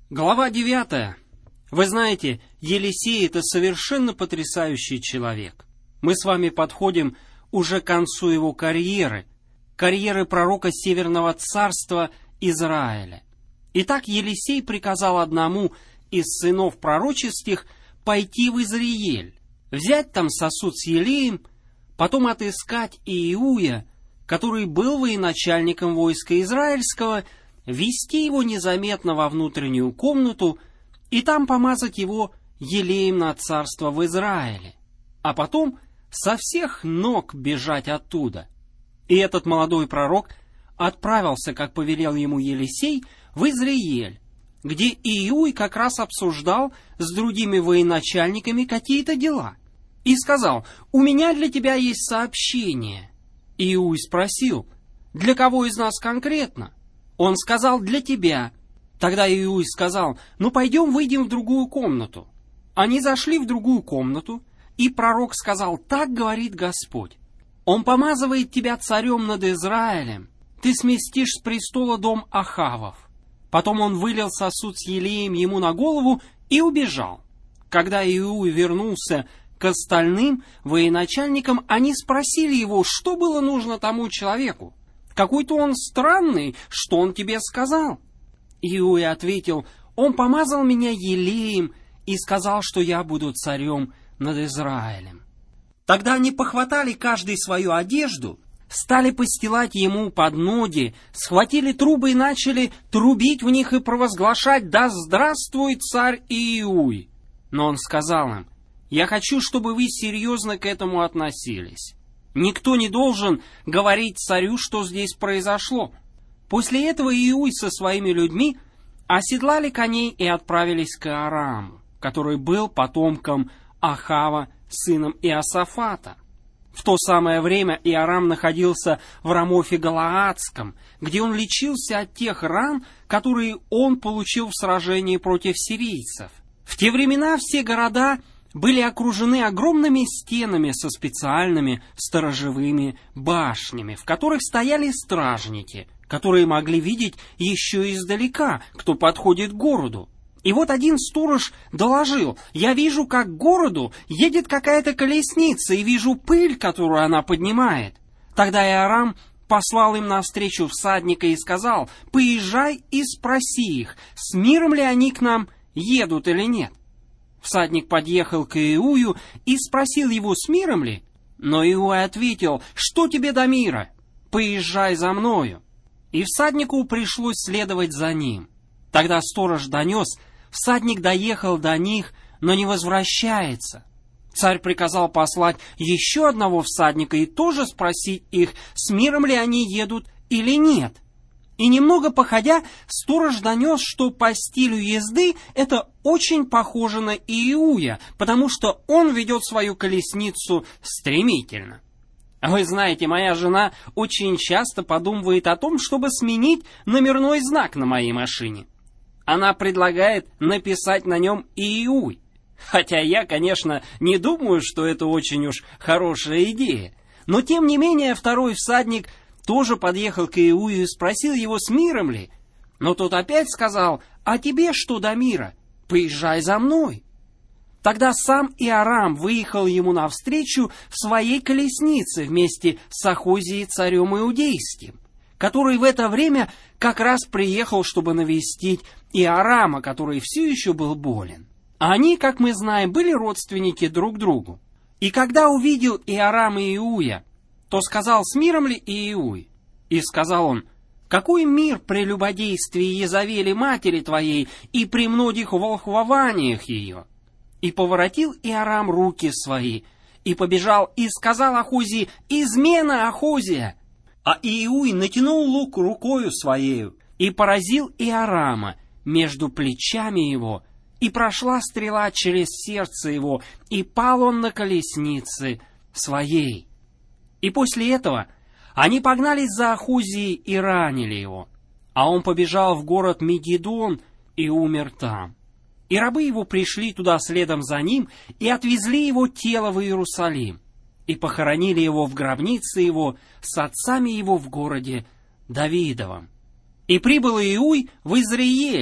Глава 9. Вы знаете, Елисей — это совершенно потрясающий человек. Мы с вами подходим уже к концу его карьеры пророка Северного царства Израиля. Итак, Елисей приказал одному из сынов пророческих пойти в Израиль, взять там сосуд с елеем, потом отыскать Иуя, который был военачальником войска израильского, ввести его незаметно во внутреннюю комнату и там помазать его елеем на царство в Израиле, а потом со всех ног бежать оттуда. И этот молодой пророк отправился, как повелел ему Елисей, в Израиль, где Иуй как раз обсуждал с другими военачальниками какие-то дела, и сказал: «У меня для тебя есть сообщение». Иуй спросил: «Для кого из нас конкретно?» Он сказал: «Для тебя». Тогда Иуй сказал: «Ну, пойдем, выйдем в другую комнату». Они зашли в другую комнату, и пророк сказал: «Так говорит Господь, Он помазывает тебя царем над Израилем, ты сместишь с престола дом Ахавов». Потом он вылил сосуд с елеем ему на голову и убежал. Когда Иуй вернулся к остальным военачальникам, они спросили его, что было нужно тому человеку. «Какой-то он странный, что он тебе сказал?» Иуй ответил: «Он помазал меня елеем и сказал, что я буду царем над Израилем». Тогда они похватали каждый свою одежду, стали постилать ему под ноги, схватили трубы и начали трубить в них и провозглашать: «Да здравствует царь Иуй!» Но он сказал им: «Я хочу, чтобы вы серьезно к этому относились. Никто не должен говорить царю, что здесь произошло». После этого Иуй со своими людьми оседлали коней и отправились к Иораму, который был потомком Ахава, сыном Иосафата. В то самое время Иорам находился в Рамофе Галаадском, где он лечился от тех ран, которые он получил в сражении против сирийцев. В те времена все города были окружены огромными стенами со специальными сторожевыми башнями, в которых стояли стражники, которые могли видеть еще издалека, кто подходит к городу. И вот один сторож доложил: «Я вижу, как к городу едет какая-то колесница, и вижу пыль, которую она поднимает». Тогда Иорам послал им навстречу всадника и сказал: «Поезжай и спроси их, с миром ли они к нам едут или нет». Всадник подъехал к Иую и спросил его, с миром ли. Но Иуй ответил: «Что тебе до мира? Поезжай за мною». И всаднику пришлось следовать за ним. Тогда сторож донес: всадник доехал до них, но не возвращается. Царь приказал послать еще одного всадника и тоже спросить их, с миром ли они едут или нет. И немного походя, сторож донес, что по стилю езды это очень похоже на Иуя, потому что он ведет свою колесницу стремительно. Вы знаете, моя жена очень часто подумывает о том, чтобы сменить номерной знак на моей машине. Она предлагает написать на нем Иуй. Хотя я, конечно, не думаю, что это очень уж хорошая идея. Но тем не менее второй всадник тоже подъехал к Иую и спросил его, с миром ли. Но тот опять сказал: «А тебе что до мира? Поезжай за мной». Тогда сам Иорам выехал ему навстречу в своей колеснице вместе с Ахозией, царем иудейским, который в это время как раз приехал, чтобы навестить Иорама, который все еще был болен. А они, как мы знаем, были родственники друг другу. И когда увидел Иорам Иуя, то сказал: «С миром ли Иуй?» И сказал он: «Какой мир при любодействии Езавели матери твоей и при многих волхвованиях ее?» И поворотил Иорам руки свои, и побежал, и сказал Ахозии: «Измена, Ахозия!» А Иуй натянул лук рукою своею, и поразил Иорама между плечами его, и прошла стрела через сердце его, и пал он на колеснице своей. И после этого они погнались за Ахозией и ранили его, а он побежал в город Мегидон и умер там. И рабы его пришли туда следом за ним и отвезли его тело в Иерусалим, и похоронили его в гробнице его с отцами его в городе Давидовом. И прибыл Иуй в Израиль,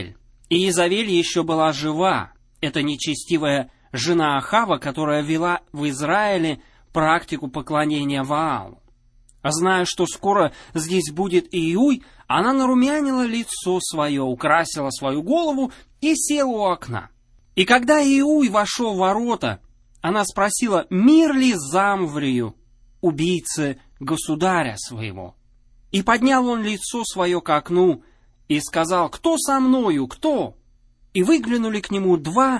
Иезавель еще была жива. Это нечестивая жена Ахава, которая вела в Израиле практику поклонения Ваалу. Зная, что скоро здесь будет Иуй, она нарумянила лицо свое, украсила свою голову и села у окна. И когда Иуй вошел в ворота, она спросила, мир ли Замврию, убийце государя своего. И поднял он лицо свое к окну и сказал, кто со мною, кто? И выглянули к нему 2-3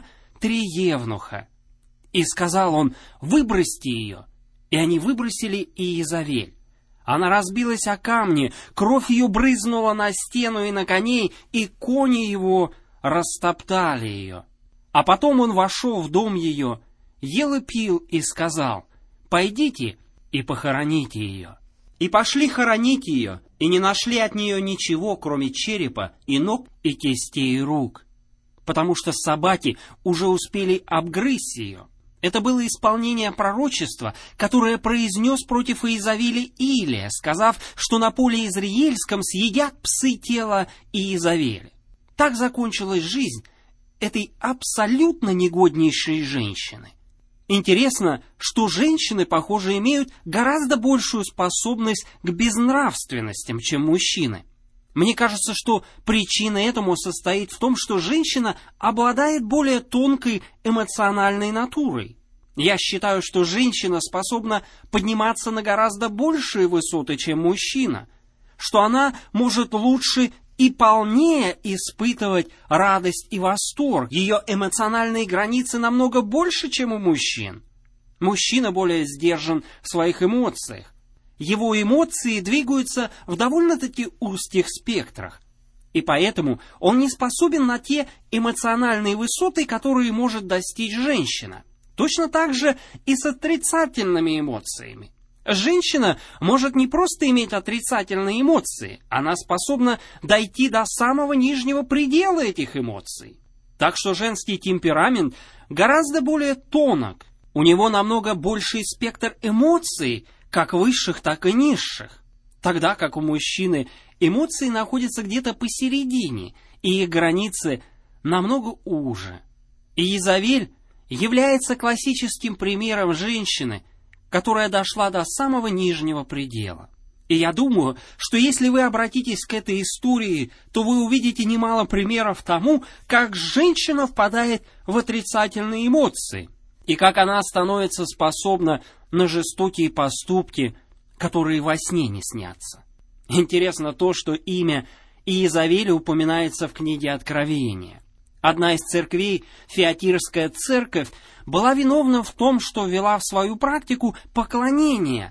евнуха. И сказал он, выбросьте ее. И они выбросили Иезавель. Она разбилась о камни, кровь ее брызнула на стену и на коней, и кони его растоптали ее. А потом он вошел в дом ее, ел и пил, и сказал, пойдите и похороните ее. И пошли хоронить ее, и не нашли от нее ничего, кроме черепа и ног и кистей рук, потому что собаки уже успели обгрызть ее. Это было исполнение пророчества, которое произнес против Иезавели Илия, сказав, что на поле Израильском съедят псы тело Иезавели. Так закончилась жизнь этой абсолютно негоднейшей женщины. Интересно, что женщины, похоже, имеют гораздо большую способность к безнравственностям, чем мужчины. Мне кажется, что причина этому состоит в том, что женщина обладает более тонкой эмоциональной натурой. Я считаю, что женщина способна подниматься на гораздо большие высоты, чем мужчина, что она может лучше и полнее испытывать радость и восторг. Ее эмоциональные границы намного больше, чем у мужчин. Мужчина более сдержан в своих эмоциях. Его эмоции двигаются в довольно-таки узких спектрах. И поэтому он не способен на те эмоциональные высоты, которые может достичь женщина. Точно так же и с отрицательными эмоциями. Женщина может не просто иметь отрицательные эмоции, она способна дойти до самого нижнего предела этих эмоций. Так что женский темперамент гораздо более тонок. У него намного больший спектр эмоций, как высших, так и низших. Тогда как у мужчины эмоции находятся где-то посередине, и их границы намного уже. Иезавель является классическим примером женщины, которая дошла до самого нижнего предела. И я думаю, что если вы обратитесь к этой истории, то вы увидите немало примеров тому, как женщина впадает в отрицательные эмоции, и как она становится способна на жестокие поступки, которые во сне не снятся. Интересно то, что имя Иезавели упоминается в книге Откровения. Одна из церквей, Фиатирская церковь, была виновна в том, что ввела в свою практику поклонение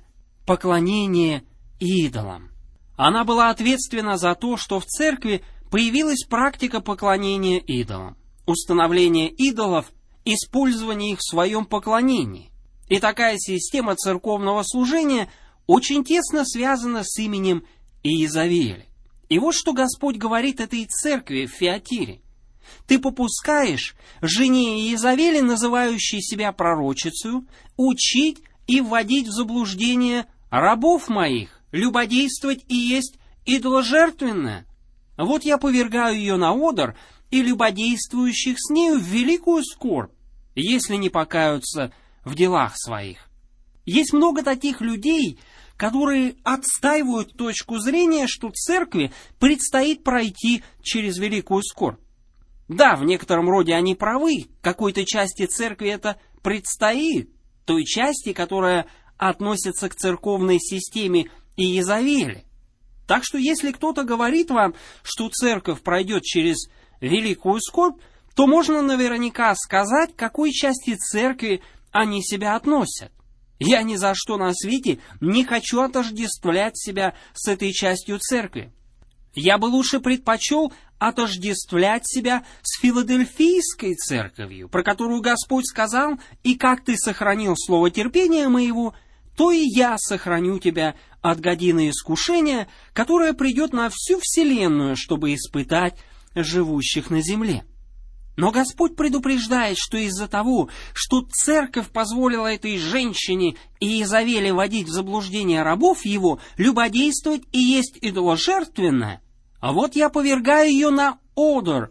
идолам. Она была ответственна за то, что в церкви появилась практика поклонения идолам, установление идолов, использование их в своем поклонении. И такая система церковного служения очень тесно связана с именем Иезавели. И вот что Господь говорит этой церкви в Фиатире. «Ты попускаешь жене Иезавели, называющей себя пророчицею, учить и вводить в заблуждение рабов моих, любодействовать и есть идоложертвенное. Вот я повергаю ее на одр и любодействующих с нею в великую скорбь, если не покаются в делах своих». Есть много таких людей, которые отстаивают точку зрения, что церкви предстоит пройти через великую скорбь. Да, в некотором роде они правы, какой-то части церкви это предстоит, той части, которая относится к церковной системе Иезавели. Так что если кто-то говорит вам, что церковь пройдет через великую скорбь, то можно наверняка сказать, к какой части церкви они себя относят. Я ни за что на свете не хочу отождествлять себя с этой частью церкви. Я бы лучше предпочел отождествлять себя с Филадельфийской церковью, про которую Господь сказал: «И как ты сохранил слово терпения моего, то и я сохраню тебя от годины искушения, которое придет на всю вселенную, чтобы испытать живущих на земле». Но Господь предупреждает, что из-за того, что церковь позволила этой женщине Иезавели водить в заблуждение рабов его, любодействовать и есть идоложертвенное, а вот я повергаю ее на одр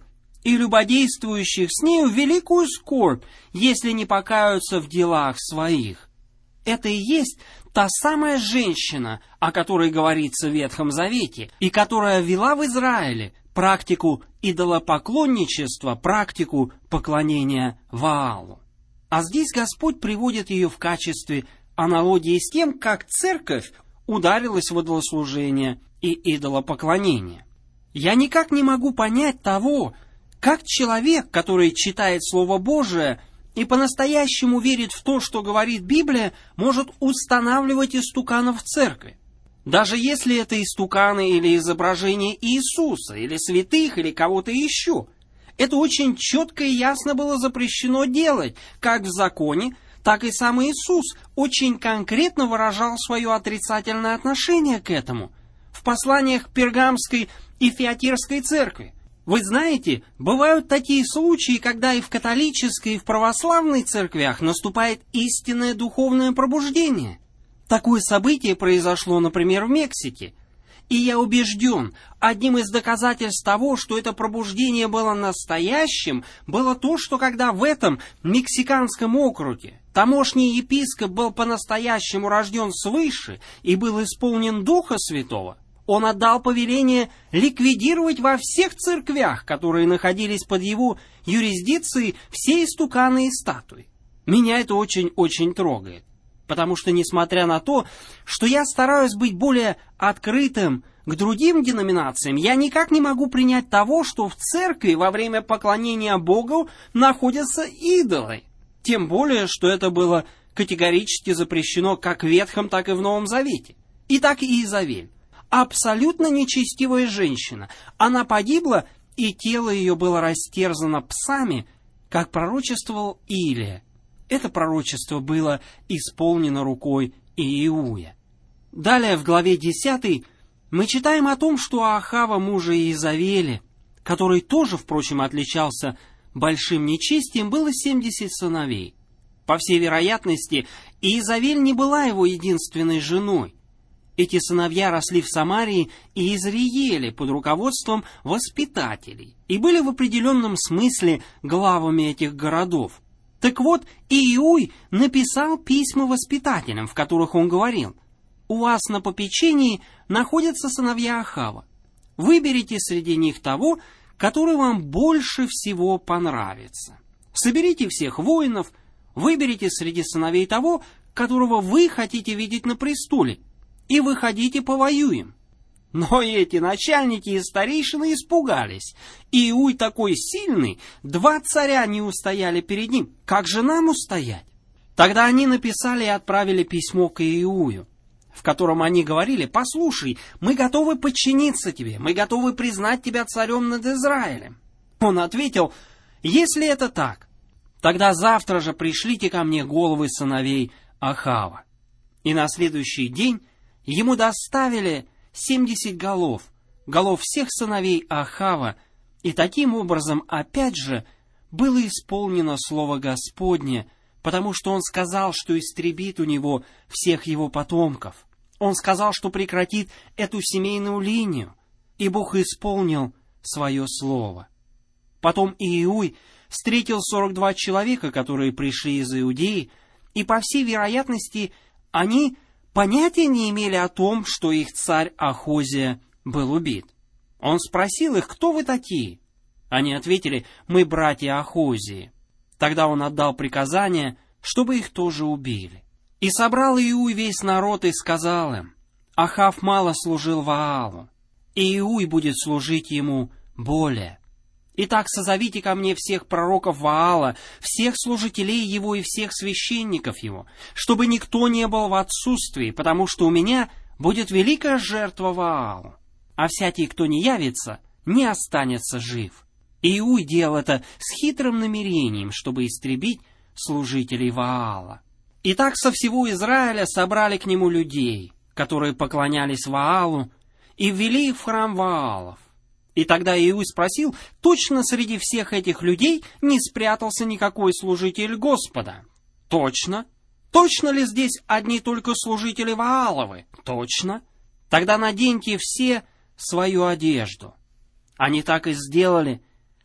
и любодействующих с нею великую скорбь, если не покаются в делах своих». Это и есть та самая женщина, о которой говорится в Ветхом Завете, и которая вела в Израиле практику идолопоклонничества, практику поклонения Ваалу. А здесь Господь приводит ее в качестве аналогии с тем, как церковь ударилась в идолослужение и идолопоклонение. Я никак не могу понять того, как человек, который читает Слово Божие и по-настоящему верит в то, что говорит Библия, может устанавливать истуканов в церкви. Даже если это истуканы или изображения Иисуса, или святых, или кого-то еще. Это очень четко и ясно было запрещено делать, как в законе, так и сам Иисус очень конкретно выражал свое отрицательное отношение к этому в посланиях Пергамской и Фиатирской церкви. Вы знаете, бывают такие случаи, когда и в католической, и в православной церквях наступает истинное духовное пробуждение. Такое событие произошло, например, в Мексике. И я убежден, одним из доказательств того, что это пробуждение было настоящим, было то, что когда в этом мексиканском округе тамошний епископ был по-настоящему рожден свыше и был исполнен Духа Святого, он отдал повеление ликвидировать во всех церквях, которые находились под его юрисдикцией, все истуканы и статуи. Меня это очень-очень трогает. Потому что, несмотря на то, что я стараюсь быть более открытым к другим деноминациям, я никак не могу принять того, что в церкви во время поклонения Богу находятся идолы. Тем более, что это было категорически запрещено как в Ветхом, так и в Новом Завете. Итак, Иезавель. Абсолютно нечестивая женщина. Она погибла, и тело ее было растерзано псами, как пророчествовал Илия. Это пророчество было исполнено рукой Иеуя. Далее в главе 10 мы читаем о том, что у Ахава, мужа Иезавели, который тоже, впрочем, отличался большим нечестием, было 70 сыновей. По всей вероятности, Иезавель не была его единственной женой. Эти сыновья росли в Самарии и Изриеле под руководством воспитателей и были в определенном смысле главами этих городов. Так вот, Иеуй написал письма воспитателям, в которых он говорил: «У вас на попечении находятся сыновья Ахава. Выберите среди них того, который вам больше всего понравится. Соберите всех воинов, выберите среди сыновей того, которого вы хотите видеть на престоле, и выходите повоюем». Но эти начальники и старейшины испугались. Иеуй такой сильный, 2 царя не устояли перед ним. Как же нам устоять? Тогда они написали и отправили письмо к Иеую, в котором они говорили: «Послушай, мы готовы подчиниться тебе, мы готовы признать тебя царем над Израилем». Он ответил: «Если это так, тогда завтра же пришлите ко мне головы сыновей Ахава». И на следующий день ему доставили 70 голов всех сыновей Ахава, и таким образом, опять же, было исполнено слово Господне, потому что он сказал, что истребит у него всех его потомков. Он сказал, что прекратит эту семейную линию, и Бог исполнил свое слово. Потом Иеуй встретил 42 человека, которые пришли из Иудеи, и, по всей вероятности, они понятия не имели о том, что их царь Ахозия был убит. Он спросил их: «Кто вы такие?» Они ответили: «Мы братья Ахозии». Тогда он отдал приказание, чтобы их тоже убили. И собрал Иеуй весь народ и сказал им: «Ахав мало служил Ваалу, и Иеуй будет служить ему более. Итак, созовите ко мне всех пророков Ваала, всех служителей его и всех священников его, чтобы никто не был в отсутствии, потому что у меня будет великая жертва Ваалу, а всякий, кто не явится, не останется жив». Иеуй делал это с хитрым намерением, чтобы истребить служителей Ваала. Итак, со всего Израиля собрали к нему людей, которые поклонялись Ваалу, и ввели их в храм Ваалов. И тогда Иеуй спросил: точно среди всех этих людей не спрятался никакой служитель Господа? Точно. Точно ли здесь одни только служители Вааловы? Точно. Тогда наденьте все свою одежду. Они так и сделали.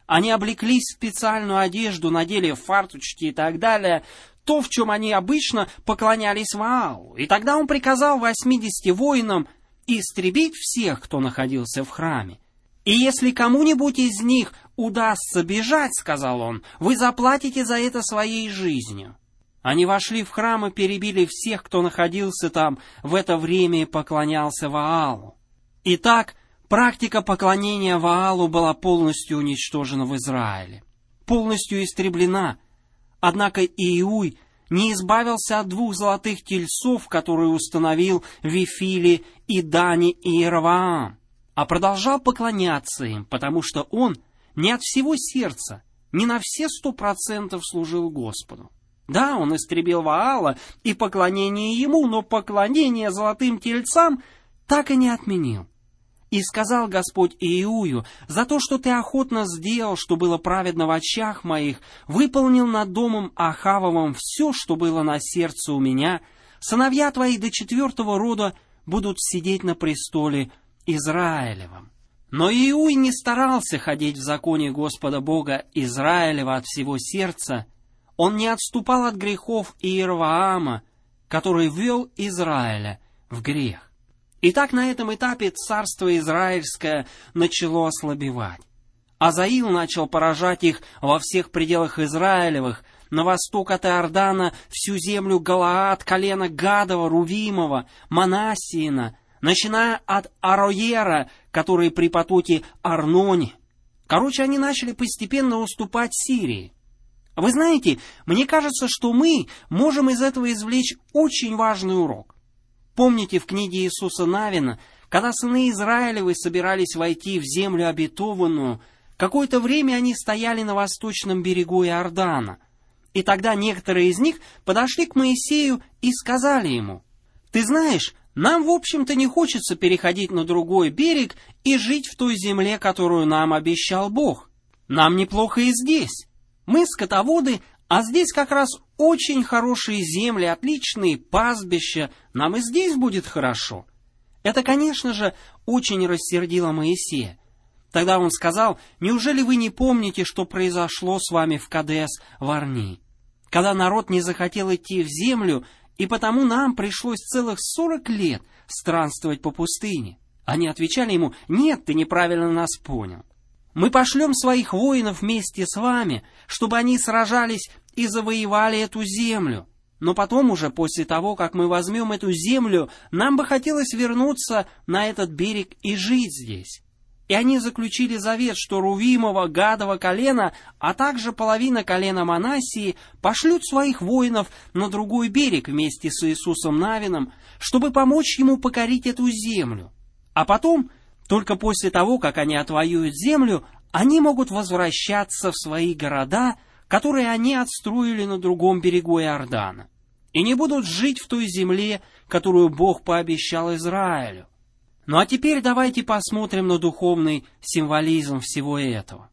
Они облеклись в специальную одежду, надели фарточки и так далее, то, в чем они обычно поклонялись Ваалу. И тогда он приказал 80 воинам истребить всех, кто находился в храме. «И если кому-нибудь из них удастся бежать, — сказал он, — вы заплатите за это своей жизнью». Они вошли в храм и перебили всех, кто находился там в это время и поклонялся Ваалу. Итак, практика поклонения Ваалу была полностью уничтожена в Израиле, полностью истреблена. Однако Иуй не избавился от 2 золотых тельцов, которые установил Вифили и Дани и Иеровоам, а продолжал поклоняться им, потому что он не от всего сердца, не на все 100% служил Господу. Да, он истребил Ваала и поклонение ему, но поклонение золотым тельцам так и не отменил. И сказал Господь Иую: «За то, что ты охотно сделал, что было праведно в очах моих, выполнил над домом Ахавовым все, что было на сердце у меня, сыновья твои до 4-го рода будут сидеть на престоле Израилевом». Но Иуй не старался ходить в законе Господа Бога Израилева от всего сердца. Он не отступал от грехов Иеровоама, который ввел Израиля в грех. Итак, на этом этапе царство израильское начало ослабевать. Азаил начал поражать их во всех пределах Израилевых, на восток от Иордана, всю землю Галаад, колено Гадова, Рувимова, Манассиина, начиная от Ароера, который при потоке Арноне. Короче, они начали постепенно уступать Сирии. Вы знаете, мне кажется, что мы можем из этого извлечь очень важный урок. Помните в книге Иисуса Навина, когда сыны Израилевы собирались войти в землю обетованную, какое-то время они стояли на восточном берегу Иордана. И тогда некоторые из них подошли к Моисею и сказали ему: «Ты знаешь, нам, в общем-то, не хочется переходить на другой берег и жить в той земле, которую нам обещал Бог. Нам неплохо и здесь. Мы скотоводы, а здесь как раз очень хорошие земли, отличные пастбища, нам и здесь будет хорошо». Это, конечно же, очень рассердило Моисея. Тогда он сказал: «Неужели вы не помните, что произошло с вами в Кадес-Варни, когда народ не захотел идти в землю, и потому нам пришлось целых 40 лет странствовать по пустыне?» Они отвечали ему: «Нет, ты неправильно нас понял. Мы пошлем своих воинов вместе с вами, чтобы они сражались и завоевали эту землю. Но потом уже, после того, как мы возьмем эту землю, нам бы хотелось вернуться на этот берег и жить здесь». И они заключили завет, что Рувимово, Гадово колено, а также половина колена Манассии пошлют своих воинов на другой берег вместе с Иисусом Навином, чтобы помочь ему покорить эту землю. А потом, только после того, как они отвоюют землю, они могут возвращаться в свои города, которые они отстроили на другом берегу Иордана, и не будут жить в той земле, которую Бог пообещал Израилю. Ну а теперь давайте посмотрим на духовный символизм всего этого.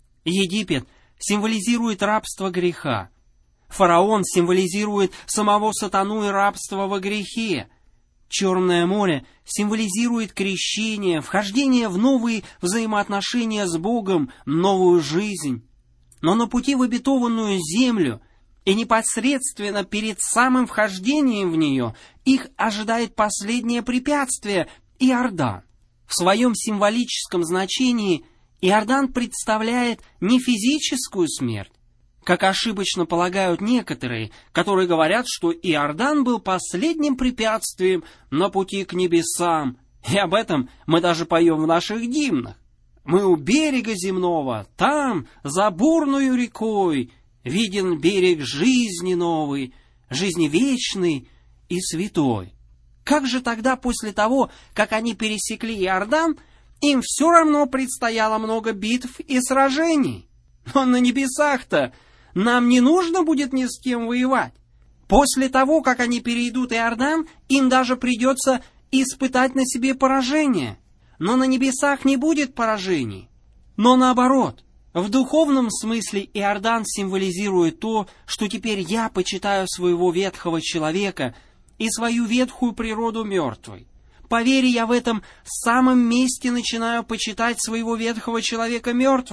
Египет символизирует рабство греха. Фараон символизирует самого сатану и рабство во грехе. Черное море символизирует крещение, вхождение в новые взаимоотношения с Богом, новую жизнь. Но на пути в обетованную землю и непосредственно перед самым вхождением в нее их ожидает последнее препятствие – Иордан. В своем символическом значении Иордан представляет не физическую смерть, как ошибочно полагают некоторые, которые говорят, что Иордан был последним препятствием на пути к небесам, и об этом мы даже поем в наших гимнах. «Мы у берега земного, там, за бурную рекой, виден берег жизни новой, жизни вечной и святой». Как же тогда после того, как они пересекли Иордан, им все равно предстояло много битв и сражений? Но на небесах-то нам не нужно будет ни с кем воевать. После того, как они перейдут Иордан, им даже придется испытать на себе поражение. Но на небесах не будет поражений. Но наоборот, в духовном смысле Иордан символизирует то, что теперь я почитаю своего ветхого человека и свою ветхую природу мертвой. По вере я в этом самом месте начинаю почитать своего ветхого человека мертвым.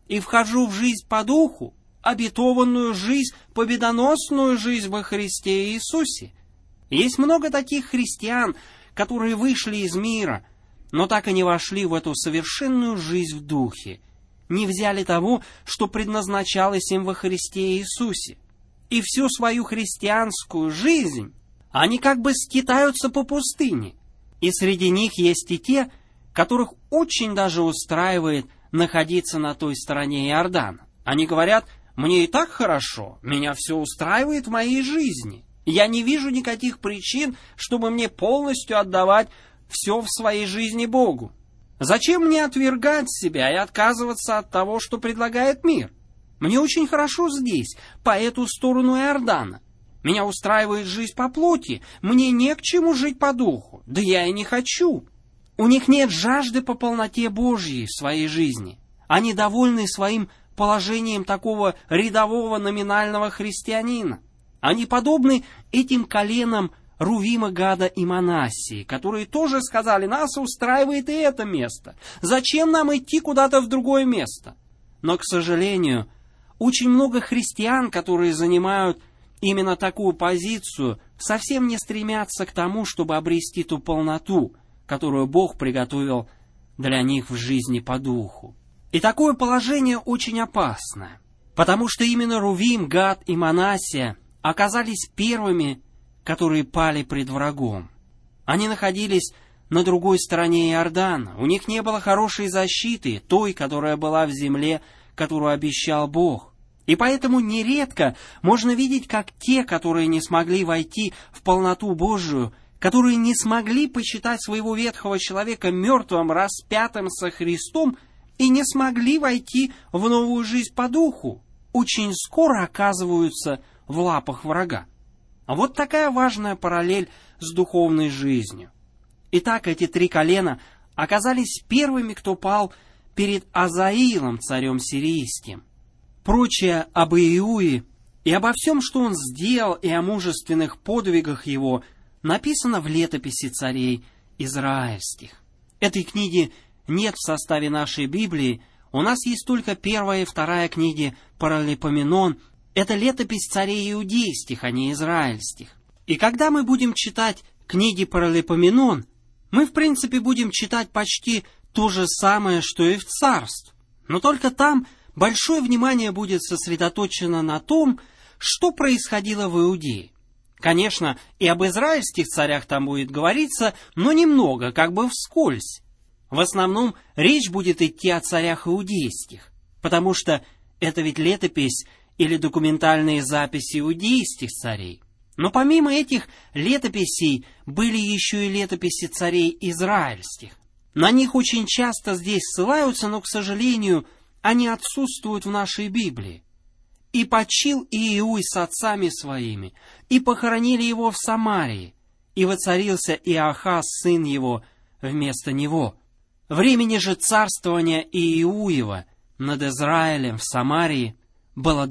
и вхожу в жизнь по духу, обетованную жизнь, победоносную жизнь во Христе Иисусе. Есть много таких христиан, которые вышли из мира, но так и не вошли в эту совершенную жизнь в духе, не взяли того, что предназначалось им во Христе Иисусе. И всю свою христианскую жизнь они как бы скитаются по пустыне. И среди них есть и те, которых очень даже устраивает находиться на той стороне Иордана. Они говорят: «Мне и так хорошо, меня все устраивает в моей жизни. Я не вижу никаких причин, чтобы мне полностью отдавать все в своей жизни Богу. Зачем мне отвергать себя и отказываться от того, что предлагает мир? Мне очень хорошо здесь, по эту сторону Иордана. Меня устраивает жизнь по плоти, мне не к чему жить по духу, да я и не хочу». У них нет жажды по полноте Божьей в своей жизни. Они довольны своим положением такого рядового номинального христианина. Они подобны этим коленам Рувима, Гада и Манассии, которые тоже сказали: «Нас устраивает и это место. Зачем нам идти куда-то в другое место?» Но, к сожалению, очень много христиан, которые занимают именно такую позицию, совсем не стремятся к тому, чтобы обрести ту полноту, которую Бог приготовил для них в жизни по духу. И такое положение очень опасное, потому что именно Рувим, Гад и Манассия оказались первыми, которые пали пред врагом. Они находились на другой стороне Иордана, у них не было хорошей защиты, той, которая была в земле, которую обещал Бог. И поэтому нередко можно видеть, как те, которые не смогли войти в полноту Божию, которые не смогли почитать своего ветхого человека мертвым, распятым со Христом, и не смогли войти в новую жизнь по духу, очень скоро оказываются в лапах врага. А вот такая важная параллель с духовной жизнью. Итак, эти три колена оказались первыми, кто пал перед Азаилом, царем сирийским. Прочее об Иуе и обо всем, что он сделал, и о мужественных подвигах его, написано в летописи царей израильских. Этой книги нет в составе нашей Библии, у нас есть только первая и вторая книги Паралипоменон. Это летопись царей иудейских, а не израильских. И когда мы будем читать книги Паралипоменон, мы, в принципе, будем читать почти то же самое, что и в царств. Но только там большое внимание будет сосредоточено на том, что происходило в Иудее. Конечно, и об израильских царях там будет говориться, но немного, как бы вскользь. В основном речь будет идти о царях иудейских, потому что это ведь летопись или документальные записи иудейских царей. Но помимо этих летописей были еще и летописи царей израильских. На них очень часто здесь ссылаются, но, к сожалению, они отсутствуют в нашей Библии. «И почил Иуй с отцами своими, и похоронили его в Самарии, и воцарился Иохас, сын его, вместо него. Времени же царствования Иуева над Израилем в Самарии было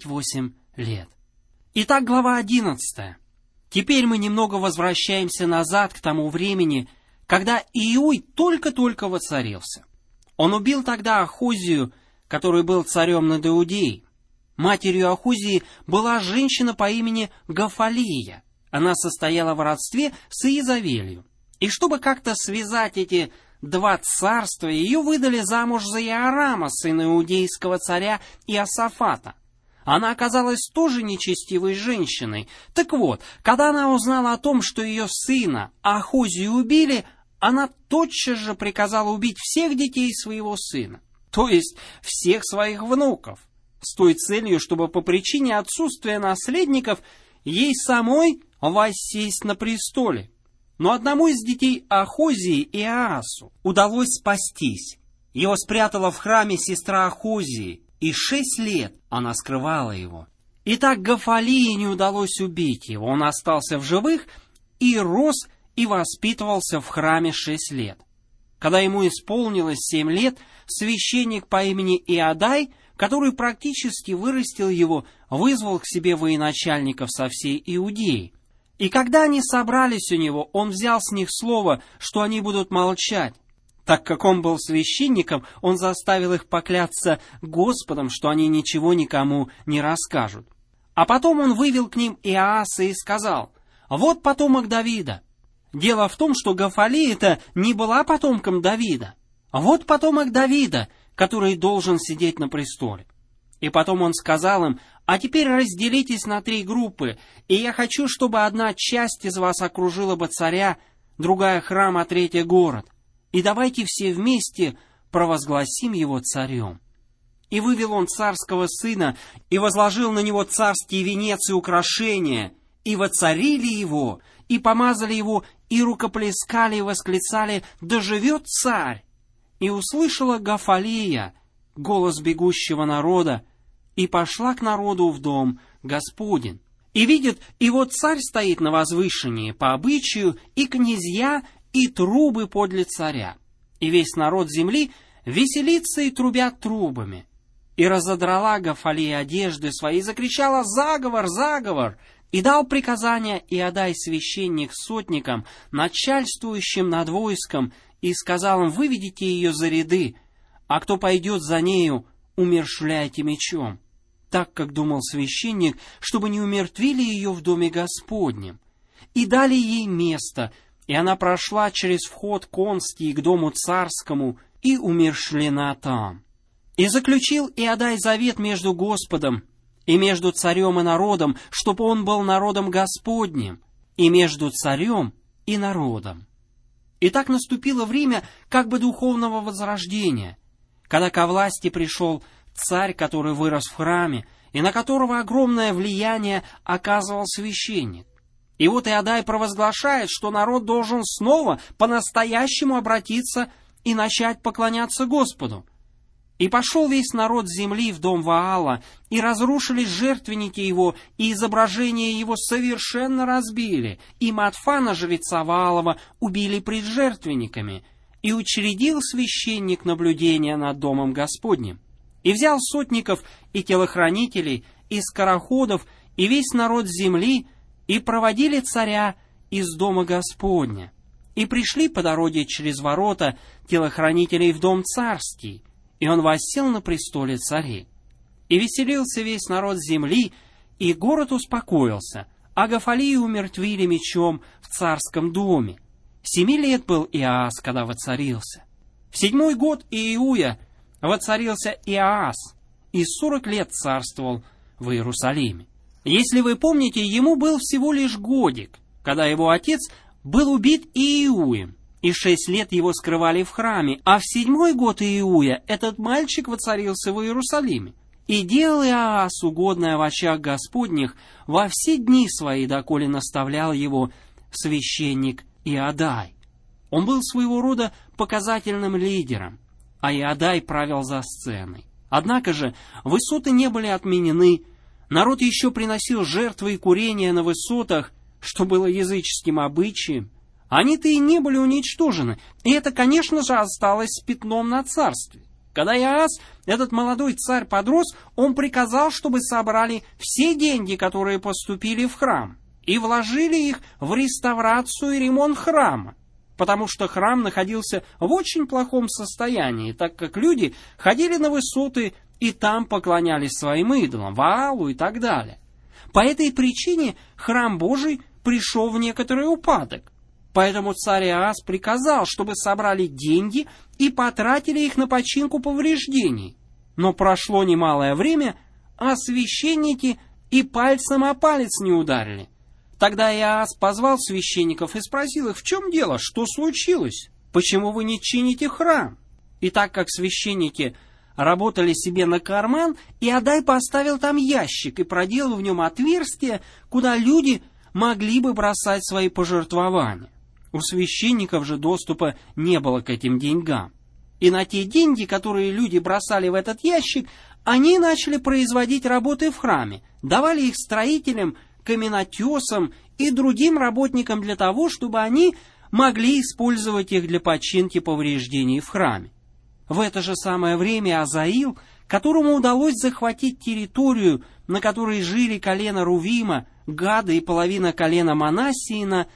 28 лет». Итак, глава 11. Теперь мы немного возвращаемся назад к тому времени, когда Иуй только-только воцарился. Он убил тогда Ахозию, который был царем над Иудеей. Матерью Ахозии была женщина по имени Гафалия. Она состояла в родстве с Иезавелью. И чтобы как-то связать эти два царства, ее выдали замуж за Иорама, сына иудейского царя Иосафата. Она оказалась тоже нечестивой женщиной. Так вот, когда она узнала о том, что ее сына Ахозию убили, она тотчас же приказала убить всех детей своего сына, то есть всех своих внуков, с той целью, чтобы по причине отсутствия наследников ей самой воссесть на престоле. Но одному из детей Ахозии, Иоасу, удалось спастись. Его спрятала в храме сестра Ахозии, и 6 лет она скрывала его. Итак, Гафалии не удалось убить его, он остался в живых и рос и воспитывался в храме 6 лет. Когда ему исполнилось 7 лет, священник по имени Иодай, который практически вырастил его, вызвал к себе военачальников со всей Иудеи. И когда они собрались у него, он взял с них слово, что они будут молчать, Так как он был священником, он заставил их поклясться Господом, что они ничего никому не расскажут. А потом он вывел к ним Иоаса и сказал: «Вот потомок Давида». Дело в том, что Гафалия-то не была потомком Давида. Вот потомок Давида, который должен сидеть на престоле. И потом он сказал им: «А теперь разделитесь на 3 группы, и я хочу, чтобы одна часть из вас окружила бы царя, другая храм, а третья город. И давайте все вместе провозгласим его царем». И вывел он царского сына, и возложил на него царский венец и украшения, и воцарили его, и помазали его, и рукоплескали, и восклицали: «Да живет царь!» И услышала Гафалия голос бегущего народа, и пошла к народу в дом Господень. И видит, и вот царь стоит на возвышении по обычаю, и князья, и трубы подле царя. И весь народ земли веселится и трубят трубами. И разодрала Гафалия одежды свои, и закричала: «Заговор, заговор!» И дал приказание Иодай священник сотникам, начальствующим над войском, и сказал им: «Выведите ее за ряды, а кто пойдет за нею, умерщвляйте мечом». Так как думал священник, чтобы не умертвили ее в доме Господнем. И дали ей место, и она прошла через вход конский к дому царскому, и умерщвлена там. И заключил Иодай завет между Господом и между царем и народом, чтобы он был народом Господним, и между царем и народом. И так наступило время как бы духовного возрождения, когда ко власти пришел царь, который вырос в храме, и на которого огромное влияние оказывал священник. И вот Иодай провозглашает, что народ должен снова по-настоящему обратиться и начать поклоняться Господу. И пошел весь народ земли в дом Ваала, и разрушились жертвенники его, и изображения его совершенно разбили, и Матфана, жреца Ваалова, убили пред жертвенниками, и учредил священник наблюдение над домом Господним. И взял сотников и телохранителей, и скороходов, и весь народ земли, и проводили царя из дома Господня. И пришли по дороге через ворота телохранителей в дом царский, и он воссел на престоле царей. И веселился весь народ земли, и город успокоился, а Гафалию умертвили мечом в царском доме. 7 лет был Иоас, когда воцарился. В 7 год Иуя воцарился Иоас, и 40 лет царствовал в Иерусалиме. Если вы помните, ему был всего лишь годик, когда его отец был убит Иуем, и 6 лет его скрывали в храме, а в 7 год Иуя этот мальчик воцарился в Иерусалиме. И делал Иоас угодное в очах Господних во все дни свои, доколе наставлял его священник Иодай. Он был своего рода показательным лидером, а Иодай правил за сценой. Однако же высоты не были отменены, народ еще приносил жертвы и курения на высотах, что было языческим обычаем. Они-то и не были уничтожены, и это, конечно же, осталось пятном на царстве. Когда Иоас, этот молодой царь, подрос, он приказал, чтобы собрали все деньги, которые поступили в храм, и вложили их в реставрацию и ремонт храма, потому что храм находился в очень плохом состоянии, так как люди ходили на высоты и там поклонялись своим идолам, Ваалу и так далее. По этой причине храм Божий пришел в некоторый упадок. Поэтому царь Иоас приказал, чтобы собрали деньги и потратили их на починку повреждений. Но прошло немалое время, а священники и пальцем о палец не ударили. Тогда Иоас позвал священников и спросил их: в чем дело, что случилось, почему вы не чините храм? И так как священники работали себе на карман, Иодай поставил там ящик и проделал в нем отверстие, куда люди могли бы бросать свои пожертвования. У священников же доступа не было к этим деньгам. И на те деньги, которые люди бросали в этот ящик, они начали производить работы в храме, давали их строителям, каменотесам и другим работникам для того, чтобы они могли использовать их для починки повреждений в храме. В это же самое время Азаил, которому удалось захватить территорию, на которой жили колено Рувима, Гада и половина колена Манассиина,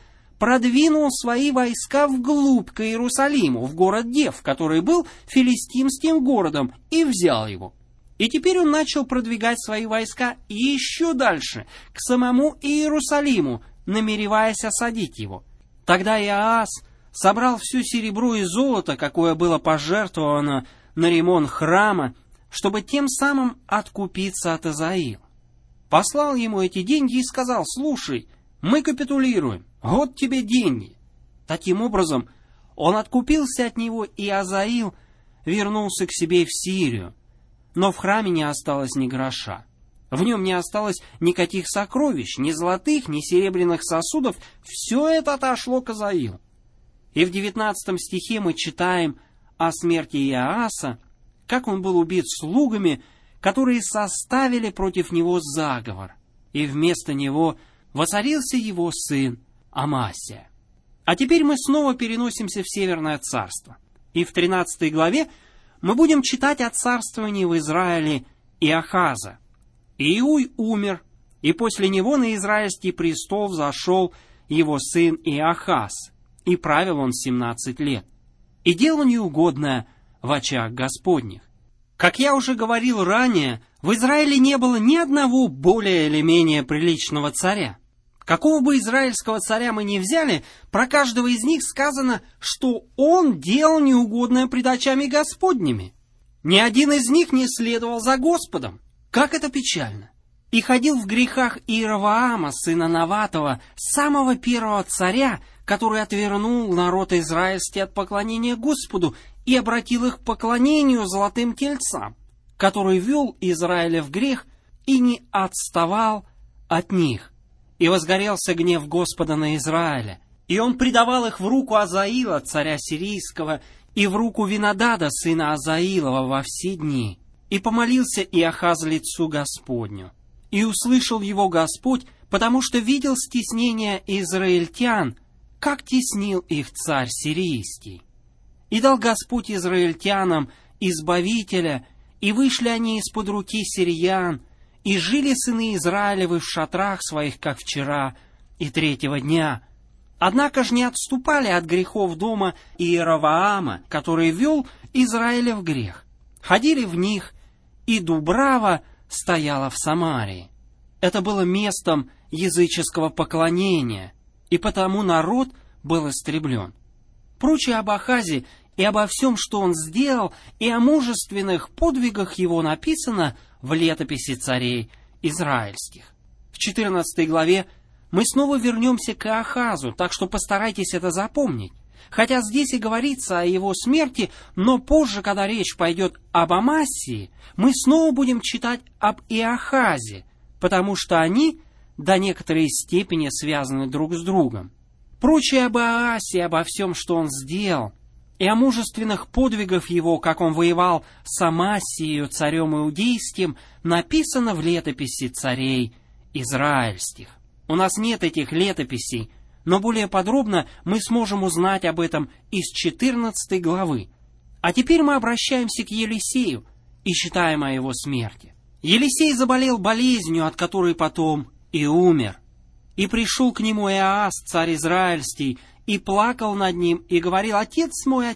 продвинул свои войска вглубь к Иерусалиму, в город Дев, который был филистимским городом, и взял его. И теперь он начал продвигать свои войска еще дальше, к самому Иерусалиму, намереваясь осадить его. Тогда Иоас собрал все серебро и золото, какое было пожертвовано на ремонт храма, чтобы тем самым откупиться от Изаила. Послал ему эти деньги и сказал: «Слушай, мы капитулируем, вот тебе деньги». Таким образом, он откупился от него, и Азаил вернулся к себе в Сирию. Но в храме не осталось ни гроша. В нем не осталось никаких сокровищ, ни золотых, ни серебряных сосудов. Все это отошло к Азаилу. И в 19 стихе мы читаем о смерти Иоаса, как он был убит слугами, которые составили против него заговор, и вместо него воцарился его сын Амасия. А теперь мы снова переносимся в Северное царство. И в 13 главе мы будем читать о царствовании в Израиле Иохаза. Иуй умер, и после него на израильский престол взошел его сын Иохаз, и правил он 17 лет, и делал неугодное в очах Господних. Как я уже говорил ранее, в Израиле не было ни одного более или менее приличного царя. Какого бы израильского царя мы ни взяли, про каждого из них сказано, что он делал неугодное пред очами Господними. Ни один из них не следовал за Господом. Как это печально! И ходил в грехах Иеровоама, сына Наватова, самого первого царя, который отвернул народ израильский от поклонения Господу и обратил их к поклонению золотым тельцам, который вел Израиля в грех и не отставал от них. И возгорелся гнев Господа на Израиля, и он предавал их в руку Азаила, царя сирийского, и в руку Винодада, сына Азаилова, во все дни. И помолился Иохаз лицу Господню. И услышал его Господь, потому что видел стеснение израильтян, как теснил их царь сирийский. И дал Господь израильтянам избавителя, и вышли они из-под руки сириян, и жили сыны Израилевы в шатрах своих, как вчера, и 3-го дня. Однако ж не отступали от грехов дома Иеровоама, который вел Израиля в грех. Ходили в них, и Дубрава стояла в Самарии. Это было местом языческого поклонения, и потому народ был истреблен. Прочее об Ахазе и обо всем, что он сделал, и о мужественных подвигах его написано в летописи царей израильских. В 14 главе мы снова вернемся к Иохазу, так что постарайтесь это запомнить. Хотя здесь и говорится о его смерти, но позже, когда речь пойдет об Амасии, мы снова будем читать об Иохазе, потому что они до некоторой степени связаны друг с другом. Прочее об Иоасе и обо всем, что он сделал, и о мужественных подвигах его, как он воевал с Амасией, царем иудейским, написано в летописи царей израильских. У нас нет этих летописей, но более подробно мы сможем узнать об этом из 14 главы. А теперь мы обращаемся к Елисею и читаем о его смерти. Елисей заболел болезнью, от которой потом и умер. И пришел к нему Иоас, царь израильский, и плакал над ним, и говорил: отец мой,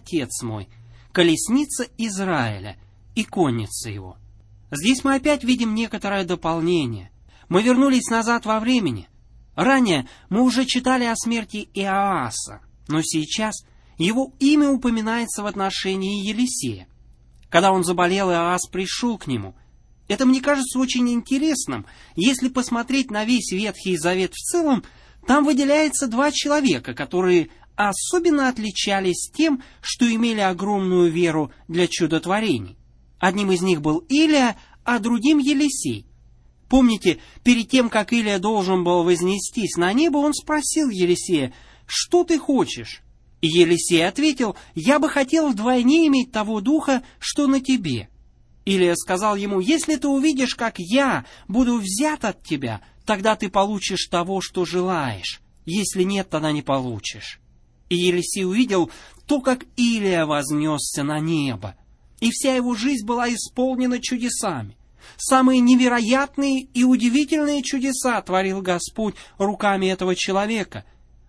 колесница Израиля и конница его». Здесь мы опять видим некоторое дополнение. Мы вернулись назад во времени. Ранее мы уже читали о смерти Иоаса, но сейчас его имя упоминается в отношении Елисея. Когда он заболел, Иоас пришел к нему. Это мне кажется очень интересным. Если посмотреть на весь Ветхий Завет в целом, там выделяется 2 человека, которые особенно отличались тем, что имели огромную веру для чудотворений. Одним из них был Илия, а другим Елисей. Помните, перед тем, как Илия должен был вознестись на небо, он спросил Елисея: «Что ты хочешь?» И Елисей ответил: «Я бы хотел вдвойне иметь того духа, что на тебе». Илия сказал ему: «Если ты увидишь, как я буду взят от тебя, тогда ты получишь того, что желаешь. Если нет, тогда не получишь». И Елисей увидел то, как Илия вознесся на небо. И вся его жизнь была исполнена чудесами. Самые невероятные и удивительные чудеса творил Господь руками этого человека.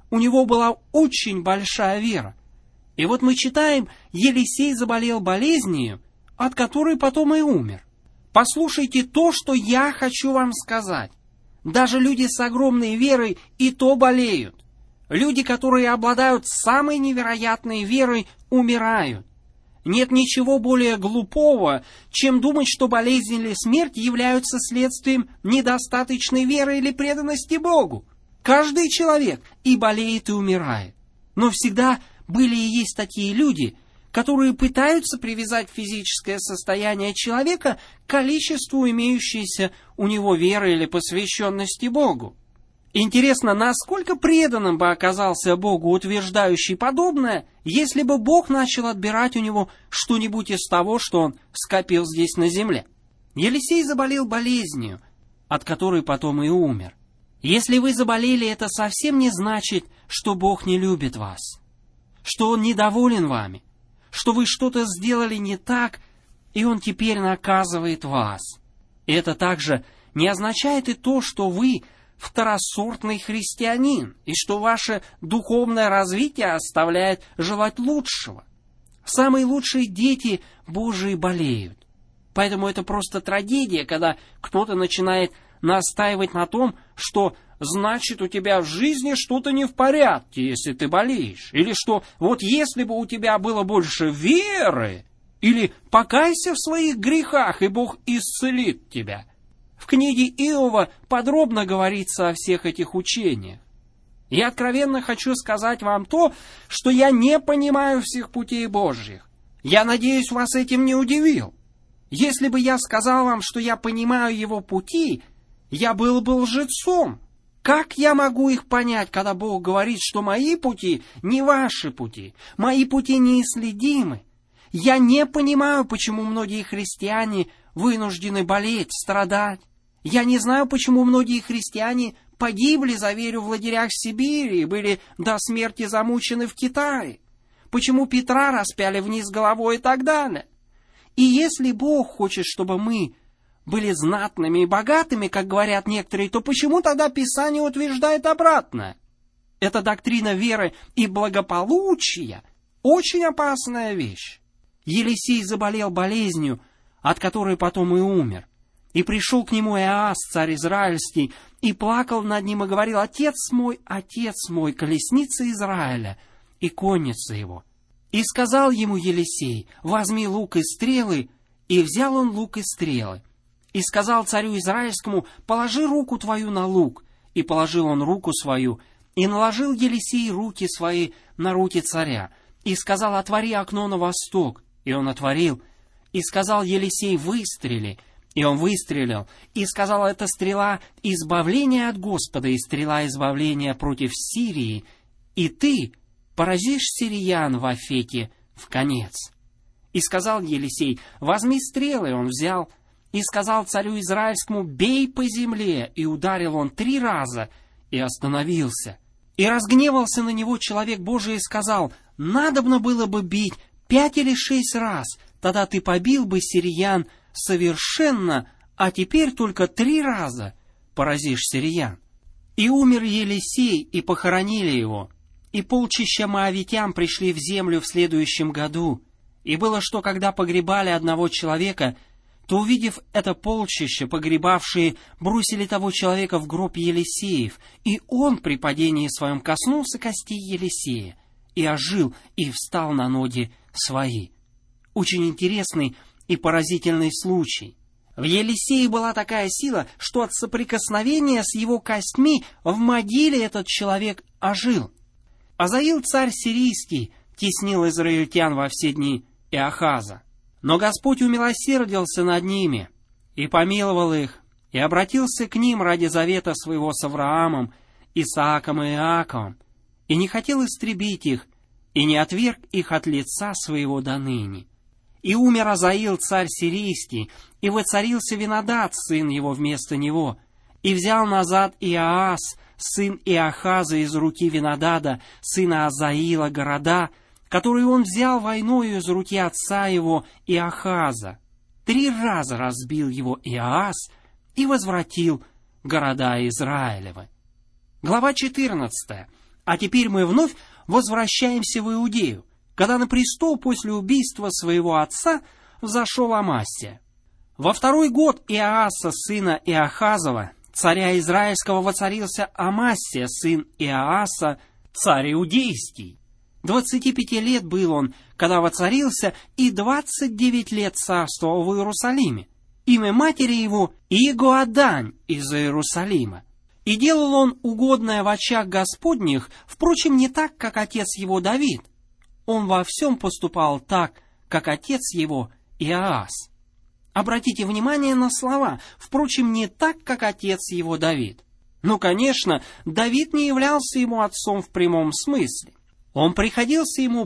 у него была очень большая вера. И вот мы читаем, Елисей заболел болезнью, от которой потом и умер. Послушайте то, что я хочу вам сказать. Даже люди с огромной верой и то болеют. Люди, которые обладают самой невероятной верой, умирают. Нет ничего более глупого, чем думать, что болезнь или смерть являются следствием недостаточной веры или преданности Богу. Каждый человек и болеет, и умирает. Но всегда были и есть такие люди, которые пытаются привязать физическое состояние человека к количеству имеющейся у него веры или посвященности Богу. Интересно, насколько преданным бы оказался Богу, утверждающий подобное, если бы Бог начал отбирать у него что-нибудь из того, что он скопил здесь на земле. Елисей заболел болезнью, от которой потом и умер. Если вы заболели, это совсем не значит, что Бог не любит вас, что Он недоволен вами, что вы что-то сделали не так, и Он теперь наказывает вас. И это также не означает и то, что вы второсортный христианин, и что ваше духовное развитие оставляет желать лучшего. Самые лучшие дети Божии болеют. Поэтому это просто трагедия, когда кто-то начинает настаивать на том, что значит у тебя в жизни что-то не в порядке, если ты болеешь. Или что вот если бы у тебя было больше веры, или покайся в своих грехах, и Бог исцелит тебя. В книге Иова подробно говорится о всех этих учениях. Я откровенно хочу сказать вам то, что я не понимаю всех путей Божьих. Я надеюсь, вас этим не удивил. Если бы я сказал вам, что я понимаю Его пути, я был бы лжецом. Как я могу их понять, когда Бог говорит, что мои пути не ваши пути, мои пути неисследимы? Я не понимаю, почему многие христиане вынуждены болеть, страдать. Я не знаю, почему многие христиане погибли за веру в лагерях Сибири и были до смерти замучены в Китае. Почему Петра распяли вниз головой и так далее. И если Бог хочет, чтобы мы были знатными и богатыми, как говорят некоторые, то почему тогда Писание утверждает обратное? Эта доктрина веры и благополучия очень опасная вещь. Елисей заболел болезнью, от которой потом и умер. И пришел к нему Иоас, царь израильский, и плакал над ним и говорил: отец мой, колесница Израиля и конница его. И сказал ему Елисей: возьми лук и стрелы, и взял он лук и стрелы. И сказал царю израильскому: положи руку твою на лук. И положил он руку свою, и наложил Елисей руки свои на руки царя. И сказал: отвори окно на восток. И он отворил. И сказал Елисей: выстрели. И он выстрелил. И сказал: это стрела избавления от Господа, и стрела избавления против Сирии. И ты поразишь сириян в Афеке вконец. И сказал Елисей: возьми стрелы. Он взял. И сказал царю израильскому: бей по земле. И ударил он 3 раза, и остановился. И разгневался на него человек Божий и сказал: надобно было бы бить 5 или 6 раз, тогда ты побил бы сириян совершенно, а теперь только 3 раза поразишь сириян. И умер Елисей, и похоронили его. И полчища моавитян пришли в землю в следующем году. И было, что когда погребали одного человека, то, увидев это полчище, погребавшие бросили того человека в гроб Елисеев, и он при падении своем коснулся костей Елисея, и ожил, и встал на ноги свои. Очень интересный и поразительный случай. В Елисее была такая сила, что от соприкосновения с его костьми в могиле этот человек ожил. Азаил, царь сирийский, теснил израильтян во все дни Иохаза. Но Господь умилосердился над ними и помиловал их, и обратился к ним ради завета своего с Авраамом, Исааком и Иаковом, и не хотел истребить их, и не отверг их от лица своего до ныне. И умер Азаил, царь сирийский, и воцарился Винадад, сын его, вместо него, и взял назад Иоас, сын Иохаза, из руки Винадада, сына Азаила, города, которые он взял войною из руки отца его Иохаза. 3 раза разбил его Иоас и возвратил города Израилевы. Глава 14. А теперь мы вновь возвращаемся в Иудею, когда на престол после убийства своего отца взошел Амасия. Во 2-й год Иоаса, сына Иохазова, царя Израильского, воцарился Амасия, сын Иоаса, царь Иудейский. 25 лет был он, когда воцарился, и 29 лет царствовал в Иерусалиме. Имя матери его Иегоадань из Иерусалима. И делал он угодное в очах Господних, впрочем, не так, как отец его Давид. Он во всем поступал так, как отец его Иоас. Обратите внимание на слова, впрочем, не так, как отец его Давид. Ну, конечно, Давид не являлся ему отцом в прямом смысле. Он приходился ему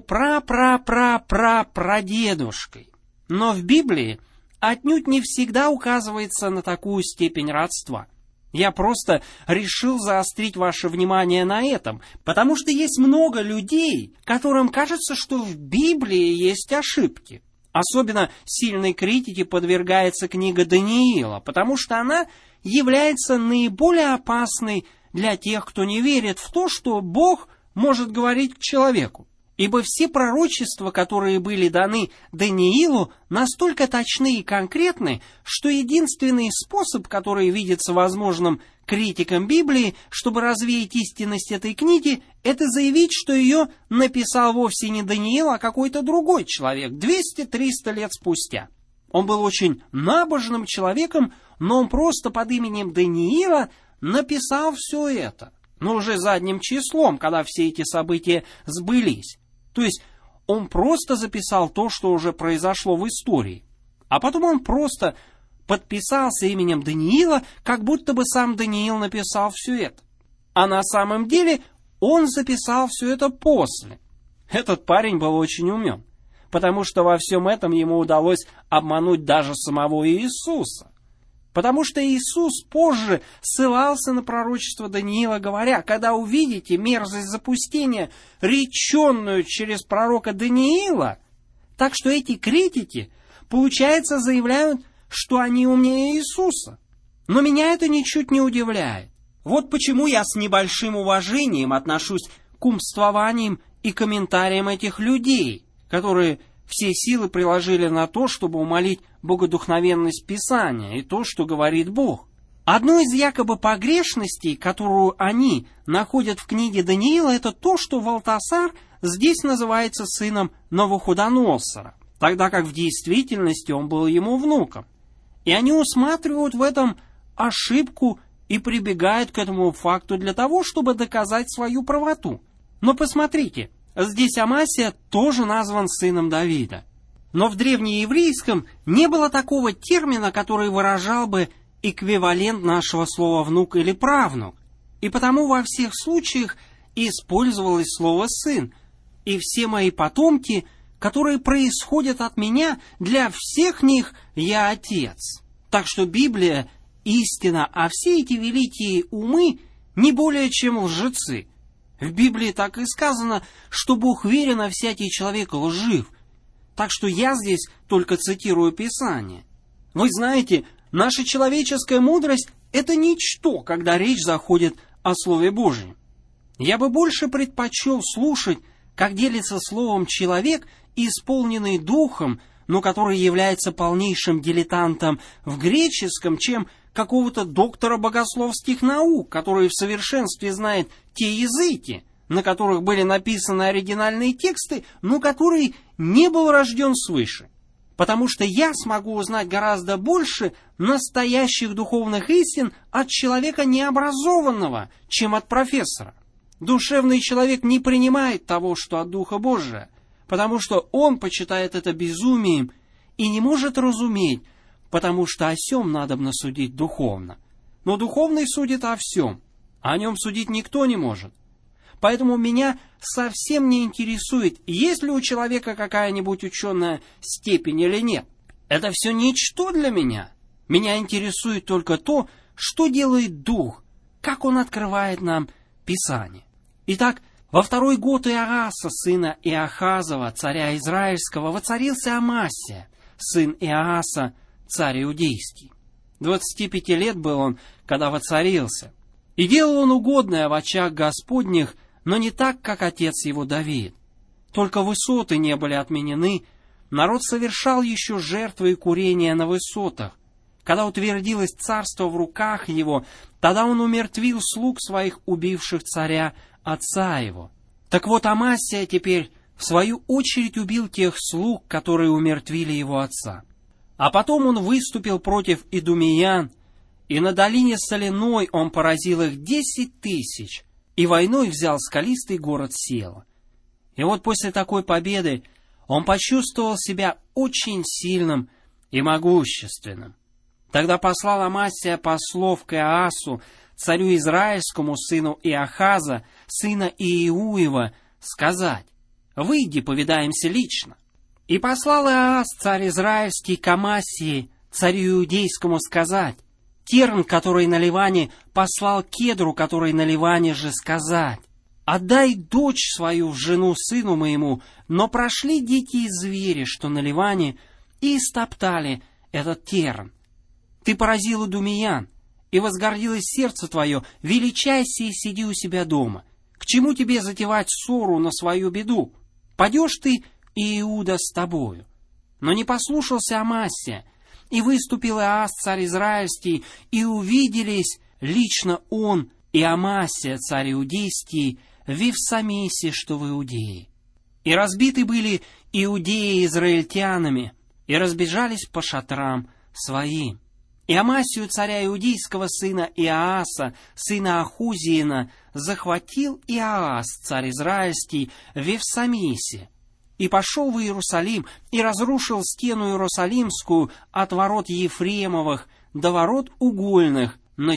прадедушкой. Но в Библии отнюдь не всегда указывается на такую степень родства. Я просто решил заострить ваше внимание на этом, потому что есть много людей, которым кажется, что в Библии есть ошибки. Особенно сильной критике подвергается книга Даниила, потому что она является наиболее опасной для тех, кто не верит в то, что Бог может говорить к человеку. Ибо все пророчества, которые были даны Даниилу, настолько точны и конкретны, что единственный способ, который видится возможным критикам Библии, чтобы развеять истинность этой книги, это заявить, что ее написал вовсе не Даниил, а какой-то другой человек, 200-300 лет спустя. Он был очень набожным человеком, но он просто под именем Даниила написал все это. Но уже задним числом, когда все эти события сбылись. То есть он просто записал то, что уже произошло в истории. А потом он просто подписался именем Даниила, как будто бы сам Даниил написал все это. А на самом деле он записал все это после. Этот парень был очень умен, потому что во всем этом ему удалось обмануть даже самого Иисуса. Потому что Иисус позже ссылался на пророчество Даниила, говоря: когда увидите мерзость запустения, реченную через пророка Даниила. Так что эти критики, получается, заявляют, что они умнее Иисуса. Но меня это ничуть не удивляет. Вот почему я с небольшим уважением отношусь к умствованиям и комментариям этих людей, которые все силы приложили на то, чтобы умалить богодухновенность Писания и то, что говорит Бог. Одной из якобы погрешностей, которую они находят в книге Даниила, это то, что Валтасар здесь называется сыном Навуходоносора, тогда как в действительности он был ему внуком. И они усматривают в этом ошибку и прибегают к этому факту для того, чтобы доказать свою правоту. Но посмотрите, здесь Амасия тоже назван сыном Давида. Но в древнееврейском не было такого термина, который выражал бы эквивалент нашего слова «внук» или «правнук». И потому во всех случаях использовалось слово «сын». И все мои потомки, которые происходят от меня, для всех них я отец. Так что Библия истина, а все эти великие умы не более чем лжецы. В Библии так и сказано, что Бог верен, а всякий человек лжив. Так что я здесь только цитирую Писание. Вы знаете, наша человеческая мудрость – это ничто, когда речь заходит о Слове Божьем. Я бы больше предпочел слушать, как делится словом человек, исполненный духом, но который является полнейшим дилетантом в греческом, чем какого-то доктора богословских наук, который в совершенстве знает те языки, на которых были написаны оригинальные тексты, но который не был рожден свыше. Потому что я смогу узнать гораздо больше настоящих духовных истин от человека необразованного, чем от профессора. Душевный человек не принимает того, что от Духа Божия, потому что он почитает это безумием и не может разуметь, потому что о сем надобно судить духовно. Но духовный судит о всем, а о нем судить никто не может. Поэтому меня совсем не интересует, есть ли у человека какая-нибудь ученая степень или нет. Это все ничто для меня. Меня интересует только то, что делает Дух, как Он открывает нам Писание. Итак, во 2-й год Иоаса, сына Иохазова, царя Израильского, воцарился Амасия, сын Иоаса, царь Иудейский. 25 лет был он, когда воцарился. И делал он угодное в очах Господних но не так, как отец его Давид. Только высоты не были отменены, народ совершал еще жертвы и курения на высотах. Когда утвердилось царство в руках его, тогда он умертвил слуг своих, убивших царя, отца его. Так вот, Амасия теперь в свою очередь убил тех слуг, которые умертвили его отца. А потом он выступил против идумеян, и на долине Соляной он поразил их 10 000, и войной взял скалистый город Села. И вот после такой победы он почувствовал себя очень сильным и могущественным. Тогда послал Амасия послов к Иоасу, царю Израильскому, сыну Иохаза, сына Иеуева, сказать: «Выйди, повидаемся лично». И послал Иоас, царь Израильский, к Амасии, царю Иудейскому, сказать: «Терн, который на Ливане, послал Кедру, который на Ливане же, сказать: отдай дочь свою в жену сыну моему, но прошли дикие звери, что на Ливане, и истоптали этот терн. Ты поразил идумеян, и возгордилось сердце твое, величайся и сиди у себя дома. К чему тебе затевать ссору на свою беду? Падешь ты, и Иуда с тобою». Но не послушался Амасия, и выступил Иоас, царь Израильский, и увиделись лично он и Амасия, царь Иудейский, в Вифсамисе, что в Иудее. И разбиты были иудеи израильтянами, и разбежались по шатрам своим. И Амасию, царя Иудейского, сына Иоаса, сына Ахузиина, захватил Иоас, царь Израильский, в Вифсамисе, и пошел в Иерусалим, и разрушил стену Иерусалимскую от ворот Ефремовых до ворот угольных на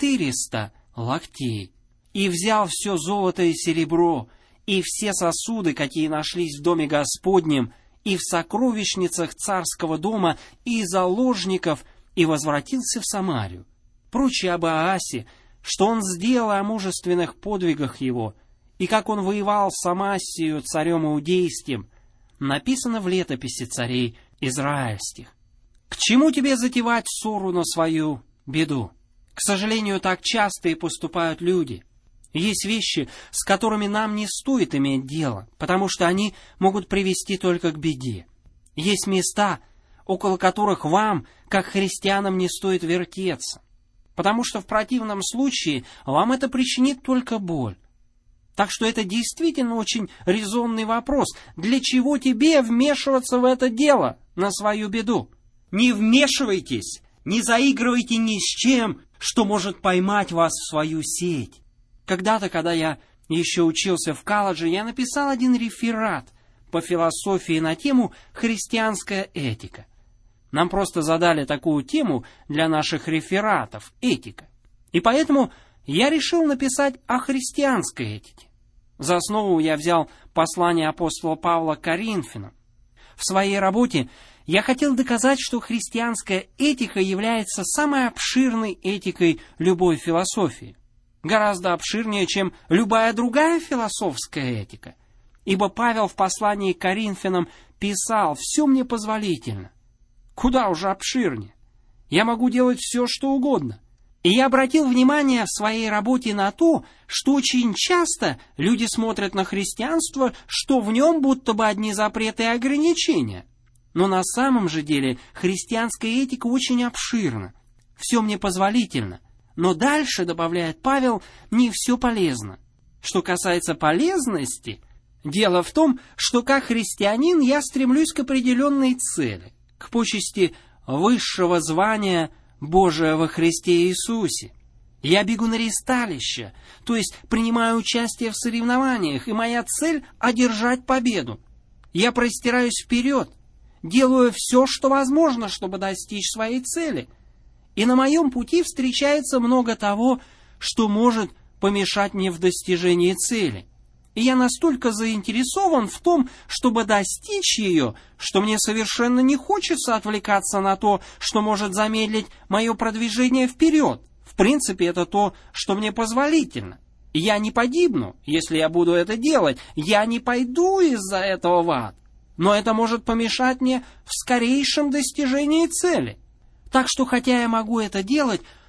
400 локтей. И взял все золото и серебро, и все сосуды, какие нашлись в доме Господнем, и в сокровищницах царского дома, и заложников, и возвратился в Самарию. Прочее об Иоасе, что он сделал о мужественных подвигах его, и как он воевал с Амасией, царем Иудейским, написано в летописи царей израильских. К чему тебе затевать ссору на свою беду? К сожалению, так часто и поступают люди. Есть вещи, с которыми нам не стоит иметь дело, потому что они могут привести только к беде. Есть места, около которых вам, как христианам, не стоит вертеться, потому что в противном случае вам это причинит только боль. Так что это действительно очень резонный вопрос. Для чего тебе вмешиваться в это дело на свою беду? Не вмешивайтесь, не заигрывайте ни с чем, что может поймать вас в свою сеть. Когда-то, когда я еще учился в колледже, я написал один реферат по философии на тему «Христианская этика». Нам просто задали такую тему для наших рефератов — этика. И поэтому я решил написать о христианской этике. За основу я взял послание апостола Павла к Коринфянам. В своей работе я хотел доказать, что христианская этика является самой обширной этикой любой философии. Гораздо обширнее, чем любая другая философская этика. Ибо Павел в послании к Коринфянам писал: «Все мне позволительно». Куда уже обширнее. Я могу делать все, что угодно. И я обратил внимание в своей работе на то, что очень часто люди смотрят на христианство, что в нем будто бы одни запреты и ограничения. Но на самом же деле христианская этика очень обширна. Все мне позволительно. Но дальше, добавляет Павел, не все полезно. Что касается полезности, дело в том, что как христианин я стремлюсь к определенной цели, к почести высшего звания Божия во Христе Иисусе. Я бегу на ристалище, то есть принимаю участие в соревнованиях, и моя цель — одержать победу. Я простираюсь вперед, делаю все, что возможно, чтобы достичь своей цели. И на моем пути встречается много того, что может помешать мне в достижении цели. И я настолько заинтересован в том, чтобы достичь ее, что мне совершенно не хочется отвлекаться на то, что может замедлить мое продвижение вперед. В принципе, это то, что мне позволительно. Я не погибну, если я буду это делать. Я не пойду из-за этого в ад. Но это может помешать мне в скорейшем достижении цели. Так что, хотя я могу это делать,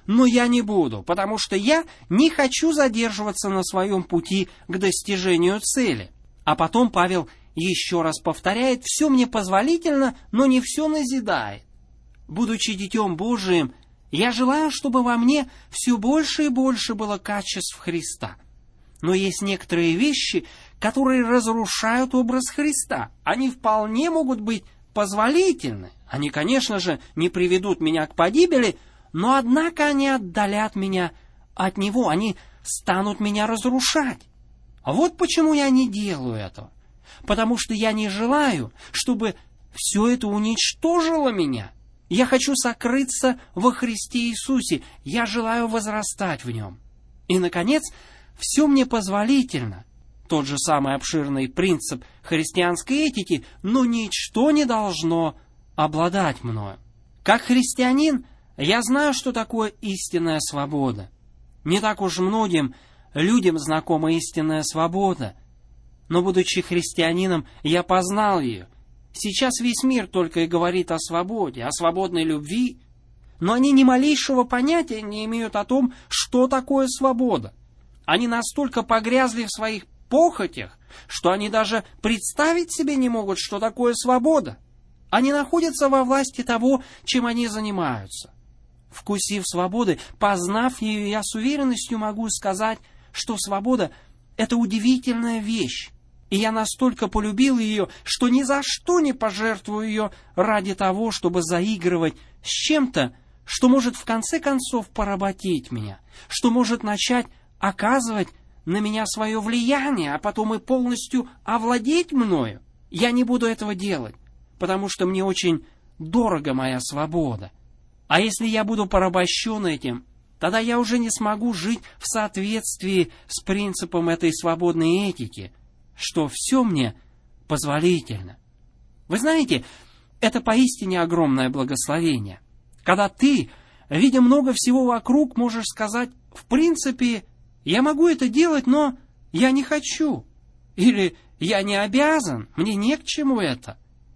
но я не буду, потому что я не хочу задерживаться на своем пути к достижению цели. А потом Павел еще раз повторяет: все мне позволительно, но не все назидает. Будучи Детем Божиим, я желаю, чтобы во мне все больше и больше было качеств Христа. Но есть некоторые вещи, которые разрушают образ Христа. Они вполне могут быть позволительны. Они, конечно же, не приведут меня к погибели, но, однако, они отдалят меня от Него, они станут меня разрушать. Вот почему я не делаю этого. Потому что я не желаю, чтобы все это уничтожило меня. Я хочу сокрыться во Христе Иисусе. Я желаю возрастать в Нем. И, наконец, все мне позволительно. Тот же самый обширный принцип христианской этики, но ничто не должно обладать мною. Как христианин, я знаю, что такое истинная свобода. Не так уж многим людям знакома истинная свобода. Но, будучи христианином, я познал ее. Сейчас весь мир только и говорит о свободе, о свободной любви, но они ни малейшего понятия не имеют о том, что такое свобода. Они настолько погрязли в своих похотях, что они даже представить себе не могут, что такое свобода. Они находятся во власти того, чем они занимаются. Вкусив свободы, познав ее, я с уверенностью могу сказать, что свобода — это удивительная вещь. И я настолько полюбил ее, что ни за что не пожертвую ее ради того, чтобы заигрывать с чем-то, что может в конце концов поработить меня, что может начать оказывать на меня свое влияние, а потом и полностью овладеть мною. Я не буду этого делать, потому что мне очень дорога моя свобода. А если я буду порабощен этим, тогда я уже не смогу жить в соответствии с принципом этой свободной этики, что все мне позволительно. Вы знаете, это поистине огромное благословение. Когда ты, видя много всего вокруг, можешь сказать: в принципе, я могу это делать, но я не хочу. Или я не обязан, мне не к чему это.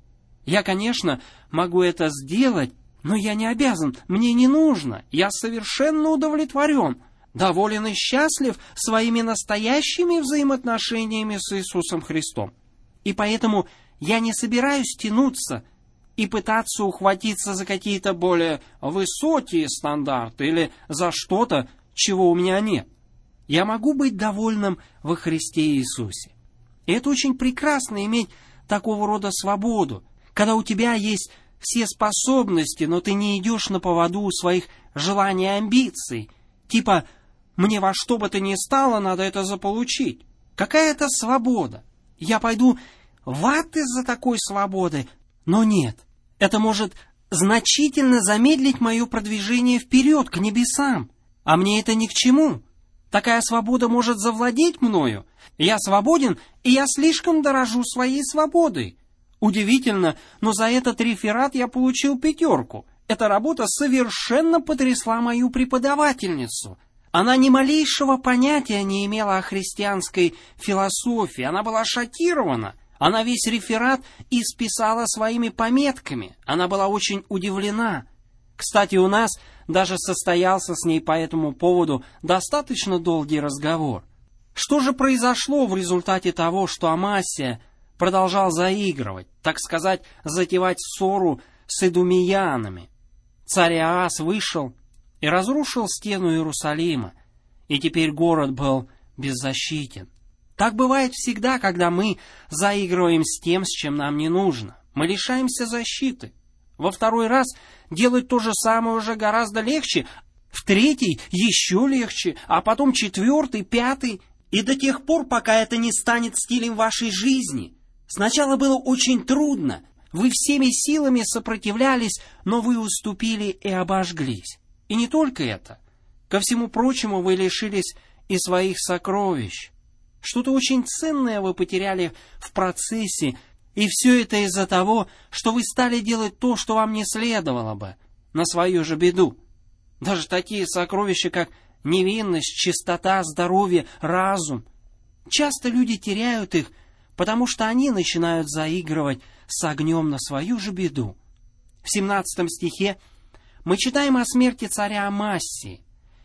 Я, конечно, могу это сделать, но я не обязан, мне не нужно. Я совершенно удовлетворен, доволен и счастлив своими настоящими взаимоотношениями с Иисусом Христом. И поэтому я не собираюсь тянуться и пытаться ухватиться за какие-то более высокие стандарты или за что-то, чего у меня нет. Я могу быть довольным во Христе Иисусе. И это очень прекрасно иметь такого рода свободу, когда у тебя есть все способности, но ты не идешь на поводу у своих желаний и амбиций. Типа: мне во что бы то ни стало, надо это заполучить. Какая это свобода? Я пойду в ад из-за такой свободы? Но нет, это может значительно замедлить мое продвижение вперед, к небесам. А мне это ни к чему. Такая свобода может завладеть мною. Я свободен, и я слишком дорожу своей свободой. Удивительно, но за этот реферат я получил 5. Эта работа совершенно потрясла мою преподавательницу. Она ни малейшего понятия не имела о христианской философии. Она была шокирована. Она весь реферат исписала своими пометками. Она была очень удивлена. Кстати, у нас даже состоялся с ней по этому поводу достаточно долгий разговор. Что же произошло в результате того, что Амасия продолжал заигрывать, так сказать, затевать ссору с идумеянами? Царь Иоас вышел и разрушил стену Иерусалима, и теперь город был беззащитен. Так бывает всегда, когда мы заигрываем с тем, с чем нам не нужно. Мы лишаемся защиты. Во 2 раз делать то же самое уже гораздо легче, в 3 еще легче, а потом 4, 5, и до тех пор, пока это не станет стилем вашей жизни. Сначала было очень трудно, вы всеми силами сопротивлялись, но вы уступили и обожглись. И не только это. Ко всему прочему, вы лишились и своих сокровищ. Что-то очень ценное вы потеряли в процессе, и все это из-за того, что вы стали делать то, что вам не следовало бы, на свою же беду. Даже такие сокровища, как невинность, чистота, здоровье, разум. Часто люди теряют их, потому что они начинают заигрывать с огнем на свою же беду. В 17 стихе мы читаем о смерти царя Амасии.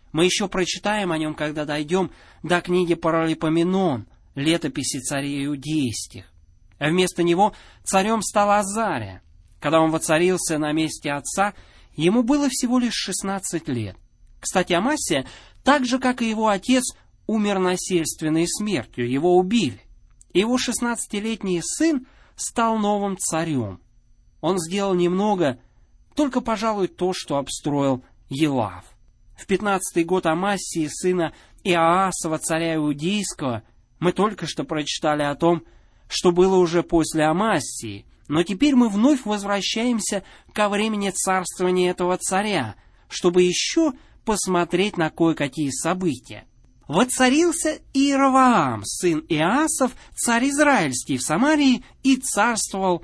Мы еще прочитаем о нем, когда дойдем до книги Паралипоменон, летописи царей иудейских. А вместо него царем стал Азария. Когда он воцарился на месте отца, ему было всего лишь 16 лет. Кстати, Амасия, так же, как и его отец, умер насильственной смертью, его убили. Его 16-летний сын стал новым царем. Он сделал немного, только, пожалуй, то, что обстроил Елав. В 15-й год Амасии, сына Иоасова, царя Иудейского, мы только что прочитали о том, что было уже после Амасии, но теперь мы вновь возвращаемся ко времени царствования этого царя, чтобы еще посмотреть на кое-какие события. Воцарился Иеровоам, сын Иасов, царь израильский в Самарии, и царствовал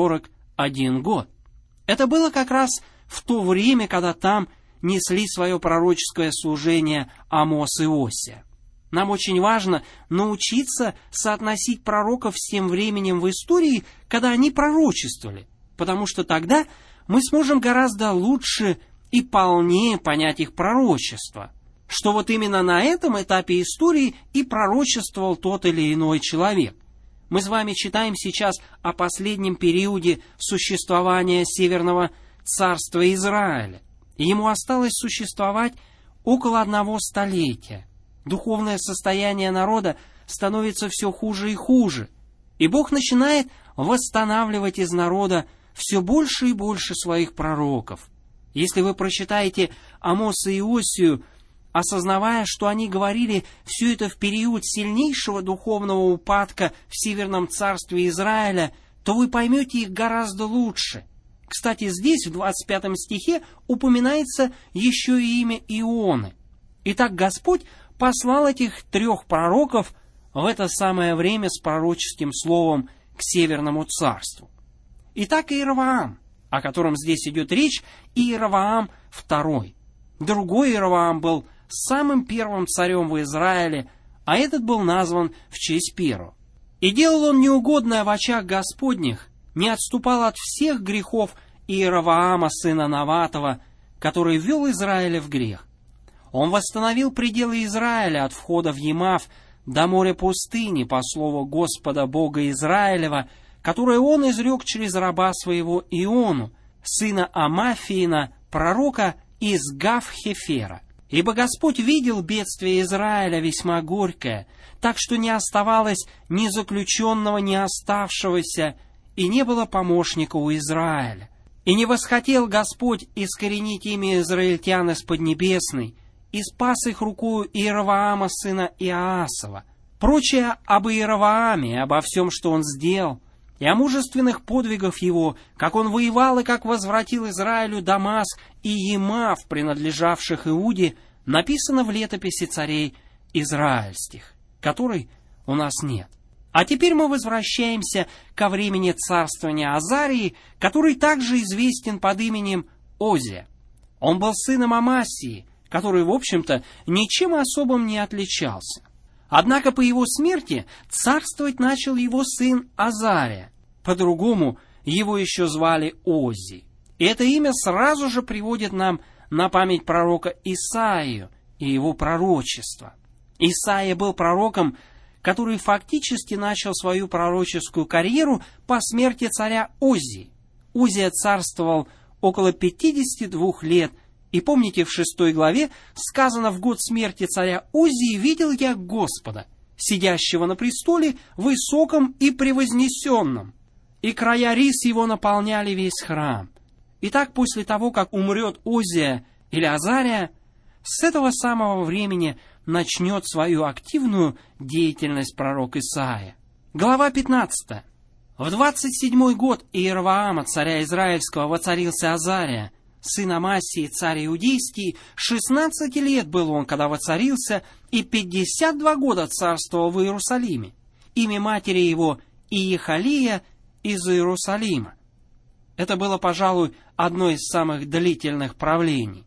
41 год. Это было как раз в то время, когда там несли свое пророческое служение Амос и Осия. Нам очень важно научиться соотносить пророков с тем временем в истории, когда они пророчествовали, потому что тогда мы сможем гораздо лучше и полнее понять их пророчество, что вот именно на этом этапе истории и пророчествовал тот или иной человек. Мы с вами читаем сейчас о последнем периоде существования Северного царства Израиля. Ему осталось существовать около 1 столетия. Духовное состояние народа становится все хуже и хуже, и Бог начинает восстанавливать из народа все больше и больше своих пророков. Если вы прочитаете Амоса и Осию, осознавая, что они говорили все это в период сильнейшего духовного упадка в Северном царстве Израиля, то вы поймете их гораздо лучше. Кстати, здесь, в 25 стихе, упоминается еще и имя Ионы. Итак, Господь послал этих 3 пророков в это самое время с пророческим словом к Северному царству. Итак, Иеровоам, о котором здесь идет речь, Иеровоам II. Другой Иеровоам был самым первым царем в Израиле, а этот был назван в честь первого. И делал он неугодное в очах Господних, не отступал от всех грехов Иеровоама, сына Наватова, который ввел Израиля в грех. Он восстановил пределы Израиля от входа в Емав до моря пустыни, по слову Господа Бога Израилева, которое он изрек через раба своего Иону, сына Амафиина, пророка из Гав-Хефера. Ибо Господь видел бедствие Израиля весьма горькое, так что не оставалось ни заключенного, ни оставшегося, и не было помощника у Израиля. И не восхотел Господь искоренить имя израильтян из Поднебесной, и спас их рукою Иеровоама, сына Иоасова. Прочее об Иеровоаме и обо всем, что он сделал, и о мужественных подвигах его, как он воевал и как возвратил Израилю Дамаск и Емав, принадлежавших Иуде, написано в летописи царей израильских, которой у нас нет. А теперь мы возвращаемся ко времени царствования Азарии, который также известен под именем Озия. Он был сыном Амасии, который, в общем-то, ничем особым не отличался. Однако по его смерти царствовать начал его сын Азария. По-другому его еще звали Ози. И это имя сразу же приводит нам на память пророка Исаию и его пророчество. Исаия был пророком, который фактически начал свою пророческую карьеру по смерти царя Озии. Озия царствовал около 52 лет, и помните, в 6 главе сказано: «В год смерти царя Озии видел я Господа, сидящего на престоле, высоком и превознесенном, и края рис его наполняли весь храм». Итак, после того, как умрет Озия или Азария, с этого самого времени начнет свою активную деятельность пророк Исаия. Глава 15. В 27-й год Иеровоама, царя Израильского, воцарился Азария, сын Амасии, царь Иудейский. 16 лет был он, когда воцарился, и 52 года царствовал в Иерусалиме. Имя матери его Иехалия из Иерусалима. Это было, пожалуй, одно из самых длительных правлений.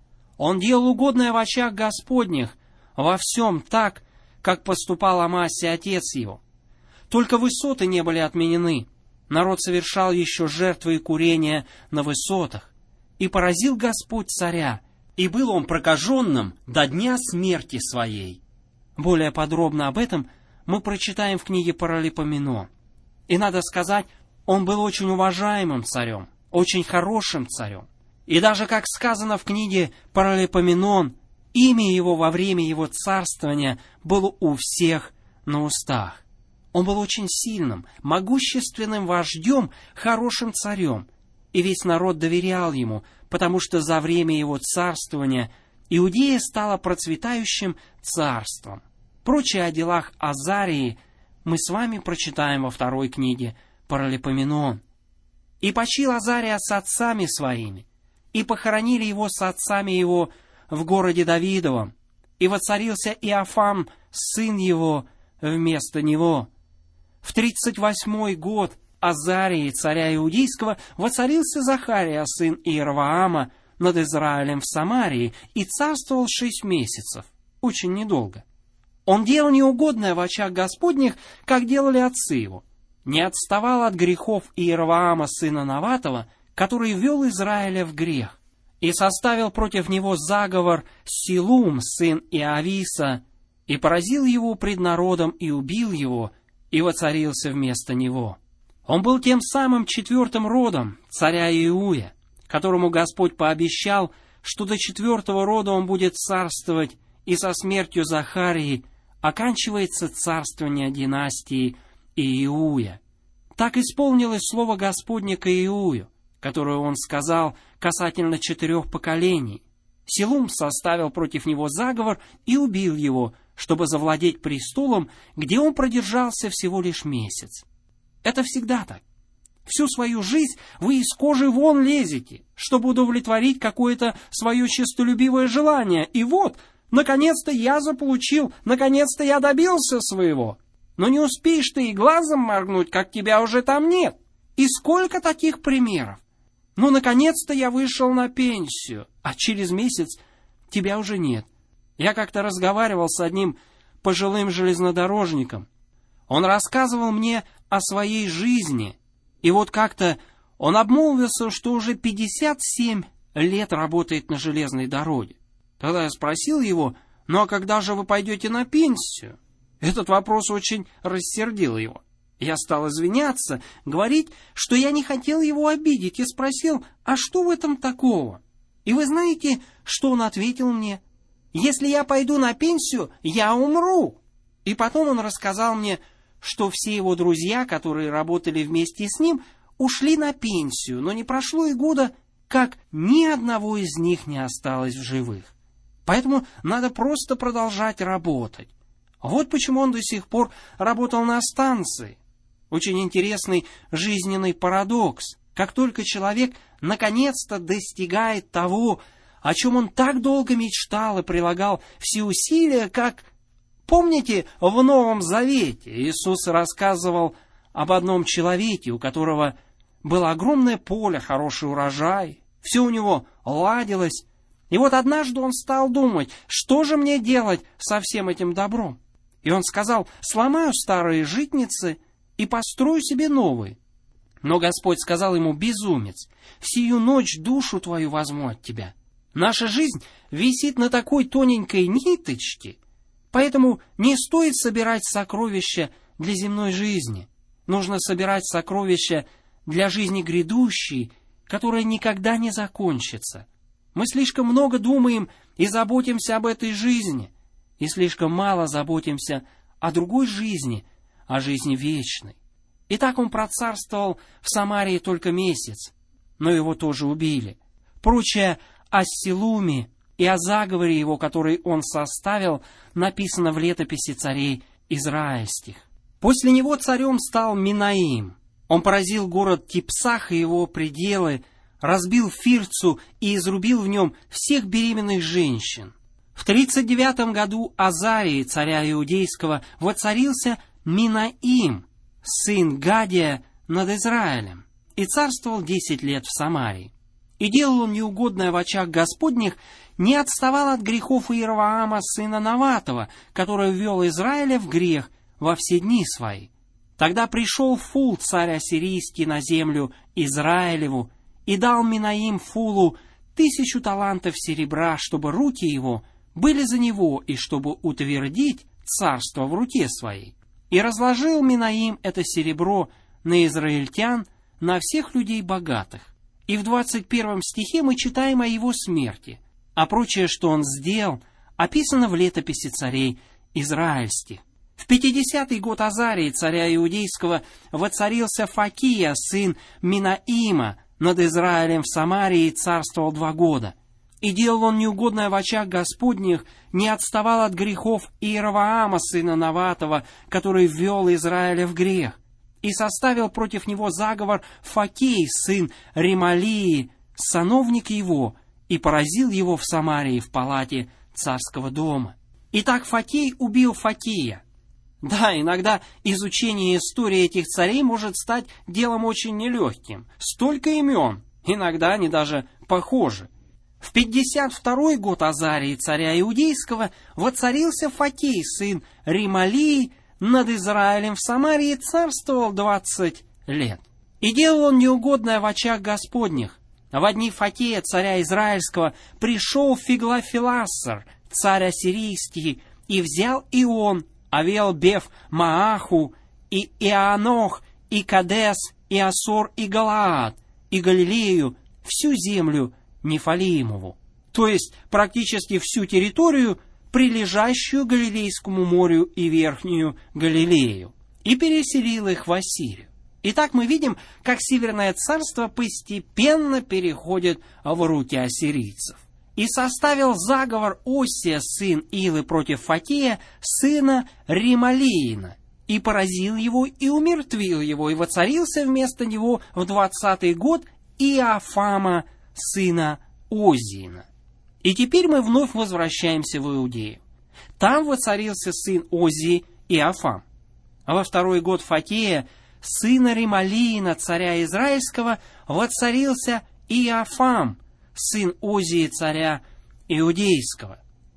Он делал угодное в очах Господних, во всем так, как поступал Амасия, отец его. Только высоты не были отменены. Народ совершал еще жертвы и курения на высотах. И поразил Господь царя, и был он прокаженным до дня смерти своей». Более подробно об этом мы прочитаем в книге Паралипоменон. И надо сказать, он был очень уважаемым царем, очень хорошим царем. И даже, как сказано в книге Паралипоменон, имя его во время его царствования было у всех на устах. Он был очень сильным, могущественным вождем, хорошим царем. И весь народ доверял ему, потому что за время его царствования Иудея стала процветающим царством. Прочее о делах Азарии мы с вами прочитаем во второй книге Паралипоменон. «И почил Азария с отцами своими, и похоронили его с отцами его в городе Давидовом, и воцарился Иофам, сын его, вместо него. В 38-й год Азарии, царя Иудейского, воцарился Захария, сын Иеровоама, над Израилем в Самарии, и царствовал 6 месяцев, очень недолго. Он делал неугодное в очах Господних, как делали отцы его, не отставал от грехов Иеровоама, сына Наватова, который ввел Израиля в грех, и составил против него заговор Силум, сын Иависа, и поразил его пред народом, и убил его, и воцарился вместо него. Он был тем самым 4-м родом царя Иуя, которому Господь пообещал, что до 4-го рода он будет царствовать, и со смертью Захарии оканчивается царствование династии Иуя. Так исполнилось слово Господне к Иую, которое он сказал касательно 4 поколений. Силум составил против него заговор и убил его, чтобы завладеть престолом, где он продержался всего лишь месяц. Это всегда так. Всю свою жизнь вы из кожи вон лезете, чтобы удовлетворить какое-то свое честолюбивое желание. И вот, наконец-то я заполучил, наконец-то я добился своего. Но не успеешь ты и глазом моргнуть, как тебя уже там нет. И сколько таких примеров? Ну, наконец-то я вышел на пенсию, а через месяц тебя уже нет. Я как-то разговаривал с одним пожилым железнодорожником. Он рассказывал мне о своей жизни, и вот как-то он обмолвился, что уже 57 лет работает на железной дороге. Тогда я спросил его: ну а когда же вы пойдете на пенсию? Этот вопрос очень рассердил его. Я стал извиняться, говорить, что я не хотел его обидеть, и спросил: а что в этом такого? И вы знаете, что он ответил мне? Если я пойду на пенсию, я умру. И потом он рассказал мне, что все его друзья, которые работали вместе с ним, ушли на пенсию, но не прошло и года, как ни одного из них не осталось в живых. Поэтому надо просто продолжать работать. Вот почему он до сих пор работал на станции. Очень интересный жизненный парадокс. Как только человек наконец-то достигает того, о чем он так долго мечтал и прилагал все усилия, как... Помните, в Новом Завете Иисус рассказывал об одном человеке, у которого было огромное поле, хороший урожай, все у него ладилось. И вот однажды он стал думать, что же мне делать со всем этим добром? И он сказал: сломаю старые житницы и построю себе новые. Но Господь сказал ему: безумец, в сию ночь душу твою возьму от тебя. Наша жизнь висит на такой тоненькой ниточке, поэтому не стоит собирать сокровища для земной жизни. Нужно собирать сокровища для жизни грядущей, которая никогда не закончится. Мы слишком много думаем и заботимся об этой жизни, и слишком мало заботимся о другой жизни, о жизни вечной. И так он процарствовал в Самарии только месяц, но его тоже убили. Прочее о Силуме и о заговоре его, который он составил, написано в летописи царей израильских. После него царем стал Минаим. Он поразил город Типсах и его пределы, разбил Фирцу и изрубил в нем всех беременных женщин. В 39 году Азарии, царя Иудейского, воцарился Минаим, сын Гадия, над Израилем, и царствовал 10 лет в Самарии. И делал он неугодное в очах Господних, не отставал от грехов Иеровоама, сына Наватова, который ввел Израиля в грех во все дни свои. Тогда пришел Фул, царь ассирийский, на землю Израилеву, и дал Минаим Фулу 1000 талантов серебра, чтобы руки его были за него, и чтобы утвердить царство в руке своей. И разложил Минаим это серебро на израильтян, на всех людей богатых. И в 21 стихе мы читаем о его смерти, а прочее, что он сделал, описано в летописи царей израильских. В 50-й год Азарии, царя иудейского, воцарился Факия, сын Минаима, над Израилем в Самарии, и царствовал 2 года. И делал он неугодное в очах Господних, не отставал от грехов Иеровоама, сына Наватова, который ввел Израиля в грех. И составил против него заговор Факей, сын Ремалии, сановник его, и поразил его в Самарии в палате царского дома. Итак, Факей убил Факия. Да, иногда изучение истории этих царей может стать делом очень нелегким. Столько имен, иногда они даже похожи. В 52 год Азарии, царя иудейского, воцарился Факей, сын Ремалии, над Израилем в Самарии, царствовал 20 лет. И делал он неугодное в очах Господних. Во дни Факея, царя израильского, пришел Фиглофилассар, царь ассирийский, и взял и он Авел-Беф Мааху, и Ианох, и Кадес, и Асор, и Галаад, и Галилею, всю землю Нефалиимову, то есть практически всю территорию, прилежащую Галилейскому морю и Верхнюю Галилею, и переселил их в Ассирию. Итак, мы видим, как Северное царство постепенно переходит в руки ассирийцев. И составил заговор Осия, сын Илы, против Факея, сына Ремалиина, и поразил его, и умертвил его, и воцарился вместо него в 20-й год Иофама, сына Озиина. И теперь мы вновь возвращаемся в Иудею. Там воцарился сын Озии, Иофам. А во 2-й год Факея, сына Ремалиина, царя израильского, воцарился Иофам, сын Озии, царя иудейского.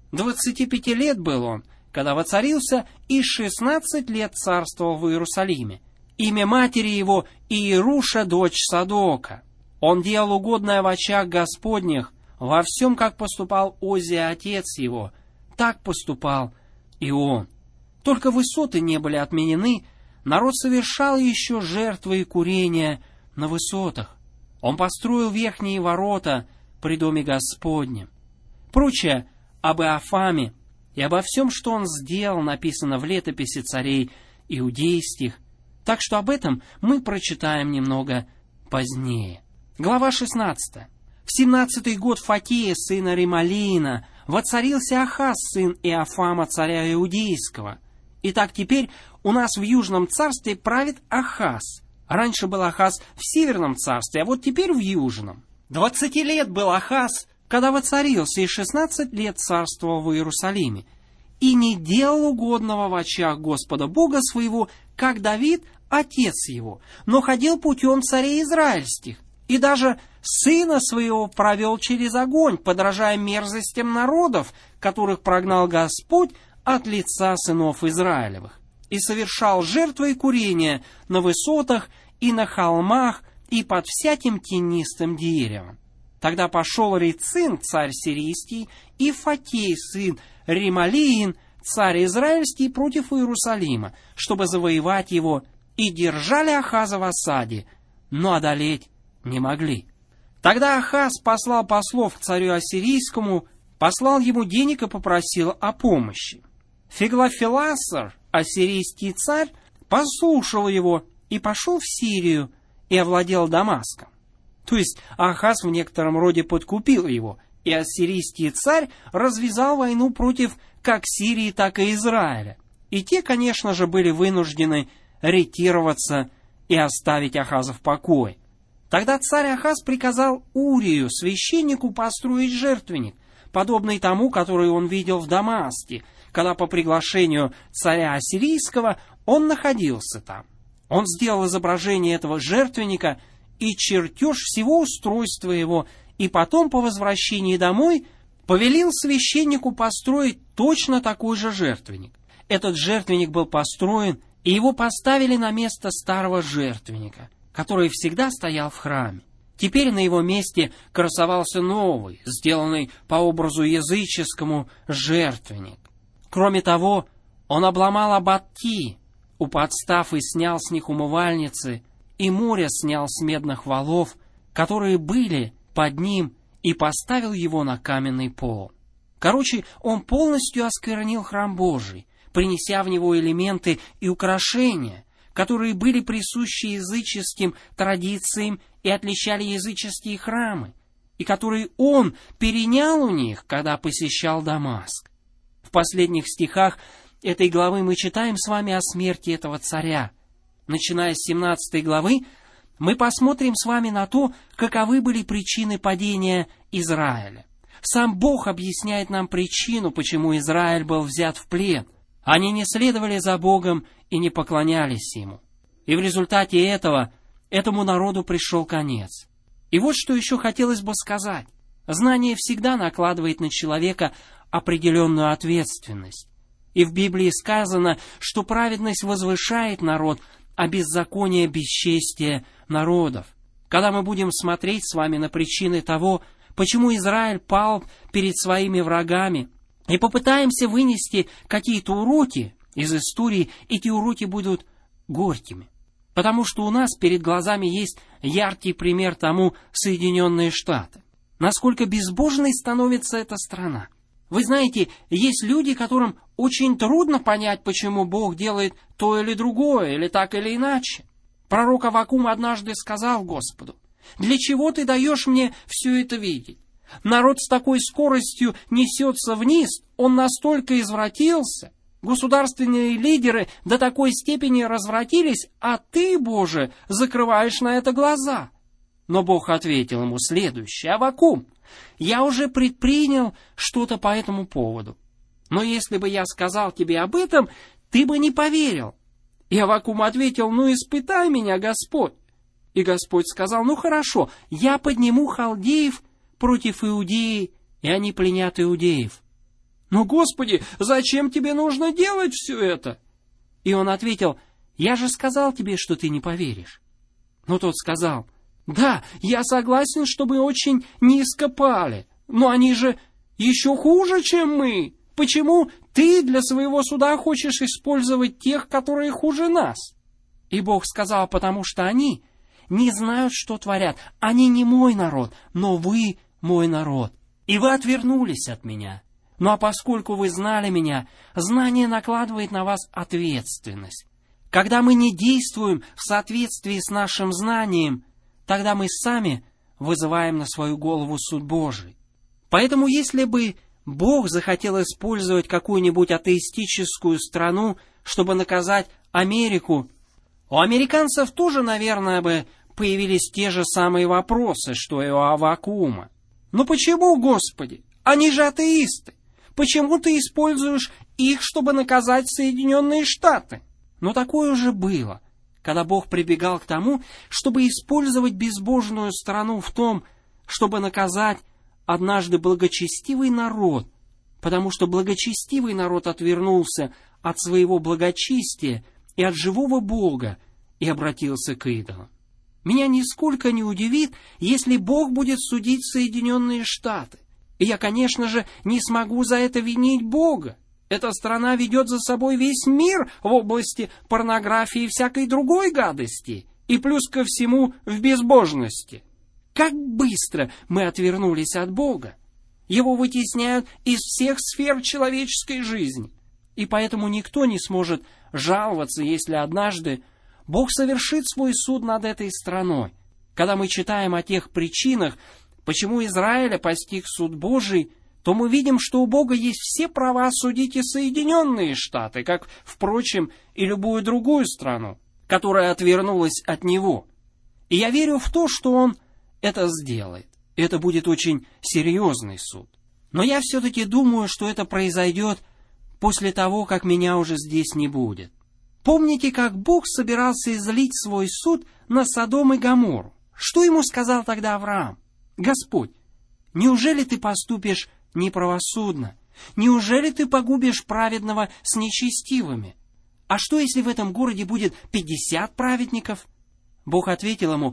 25 лет был он, когда воцарился, и 16 лет царствовал в Иерусалиме. Имя матери его Иеруша, дочь Садока. Он делал угодное в очах Господних, во всем, как поступал Озия, отец его, так поступал и он. Только высоты не были отменены, народ совершал еще жертвы и курения на высотах. Он построил верхние ворота при доме Господнем. Прочее об Иофаме и обо всем, что он сделал, написано в летописи царей иудейских, так что об этом мы прочитаем немного позднее. Глава 16. В 17-й год Факея, сына Ремалиина, воцарился Ахаз, сын Иофама, царя иудейского. Итак, теперь у нас в Южном царстве правит Ахаз. Раньше был Ахаз в Северном царстве, а вот теперь в Южном. 20 лет был Ахаз, когда воцарился, и 16 лет царствовал в Иерусалиме. И не делал угодного в очах Господа Бога своего, как Давид, отец его, но ходил путем царей израильских. И даже сына своего провел через огонь, подражая мерзостям народов, которых прогнал Господь от лица сынов Израилевых. И совершал жертвы и курения на высотах и на холмах и под всяким тенистым деревом. Тогда пошел Рецин, царь сирийский, и Факей, сын Ремалиин, царь израильский, против Иерусалима, чтобы завоевать его, и держали Ахаза в осаде, но одолеть не могли. Тогда Ахаз послал послов к царю ассирийскому, послал ему денег и попросил о помощи. Фиглофилассар, ассирийский царь, послушал его и пошел в Сирию и овладел Дамаском. То есть Ахаз в некотором роде подкупил его, и ассирийский царь развязал войну против как Сирии, так и Израиля. И те, конечно же, были вынуждены ретироваться и оставить Ахаза в покое. Тогда царь Ахаз приказал Урию, священнику, построить жертвенник, подобный тому, который он видел в Дамаске, когда по приглашению царя ассирийского он находился там. Он сделал изображение этого жертвенника и чертеж всего устройства его, и потом по возвращении домой повелел священнику построить точно такой же жертвенник. Этот жертвенник был построен, и его поставили на место старого жертвенника, который всегда стоял в храме. Теперь на его месте красовался новый, сделанный по образу языческому, жертвенник. Кроме того, он обломал ободки, у подстав и снял с них умывальницы, и море снял с медных валов, которые были под ним, и поставил его на каменный пол. Короче, он полностью осквернил храм Божий, принеся в него элементы и украшения, которые были присущи языческим традициям и отличали языческие храмы, и которые он перенял у них, когда посещал Дамаск. В последних стихах этой главы мы читаем с вами о смерти этого царя. Начиная с 17 главы, мы посмотрим с вами на то, каковы были причины падения Израиля. Сам Бог объясняет нам причину, почему Израиль был взят в плен. Они не следовали за Богом и не поклонялись Ему. И в результате этого, этому народу пришел конец. И вот что еще хотелось бы сказать. Знание всегда накладывает на человека определенную ответственность. И в Библии сказано, что праведность возвышает народ, а беззаконие, бесчестие народов. Когда мы будем смотреть с вами на причины того, почему Израиль пал перед своими врагами, и попытаемся вынести какие-то уроки из истории, эти уроки будут горькими. Потому что у нас перед глазами есть яркий пример тому Соединенные Штаты. Насколько безбожной становится эта страна. Вы знаете, есть люди, которым очень трудно понять, почему Бог делает то или другое, или так или иначе. Пророк Аввакум однажды сказал Господу: «Для чего ты даешь мне все это видеть? Народ с такой скоростью несется вниз, он настолько извратился, государственные лидеры до такой степени развратились, а ты, Боже, закрываешь на это глаза». Но Бог ответил ему следующее: «Аввакум, я уже предпринял что-то по этому поводу. Но если бы я сказал тебе об этом, ты бы не поверил». И Аввакум ответил: «Ну, испытай меня, Господь». И Господь сказал: «Ну, хорошо, я подниму халдеев против Иудеи, и они пленят иудеев». «Но, Господи, зачем тебе нужно делать все это?» И он ответил: «Я же сказал тебе, что ты не поверишь». Но тот сказал: «Да, я согласен, чтобы очень низко пали, но они же еще хуже, чем мы. Почему ты для своего суда хочешь использовать тех, которые хуже нас?» И Бог сказал: «Потому что они не знают, что творят. Они не мой народ, но вы мой народ. И вы отвернулись от меня. Ну а поскольку вы знали меня, знание накладывает на вас ответственность. Когда мы не действуем в соответствии с нашим знанием, тогда мы сами вызываем на свою голову суд Божий. Поэтому если бы Бог захотел использовать какую-нибудь атеистическую страну, чтобы наказать Америку, у американцев тоже, наверное, бы появились те же самые вопросы, что и у Аввакума. «Ну почему, Господи? Они же атеисты. Почему ты используешь их, чтобы наказать Соединенные Штаты?» Но такое уже было, когда Бог прибегал к тому, чтобы использовать безбожную страну в том, чтобы наказать однажды благочестивый народ, потому что благочестивый народ отвернулся от своего благочестия и от живого Бога и обратился к идолам. Меня нисколько не удивит, если Бог будет судить Соединенные Штаты. И я, конечно же, не смогу за это винить Бога. Эта страна ведет за собой весь мир в области порнографии и всякой другой гадости, и плюс ко всему в безбожности. Как быстро мы отвернулись от Бога! Его вытесняют из всех сфер человеческой жизни. И поэтому никто не сможет жаловаться, если однажды Бог совершит свой суд над этой страной. Когда мы читаем о тех причинах, почему Израиля постиг суд Божий, то мы видим, что у Бога есть все права судить и Соединенные Штаты, как, впрочем, и любую другую страну, которая отвернулась от Него. И я верю в то, что Он это сделает. Это будет очень серьезный суд. Но я все-таки думаю, что это произойдет после того, как меня уже здесь не будет. Помните, как Бог собирался излить свой суд на Содом и Гоморру? Что ему сказал тогда Авраам? «Господь, неужели ты поступишь неправосудно? Неужели ты погубишь праведного с нечестивыми? А что, если в этом городе будет 50 праведников?» Бог ответил ему: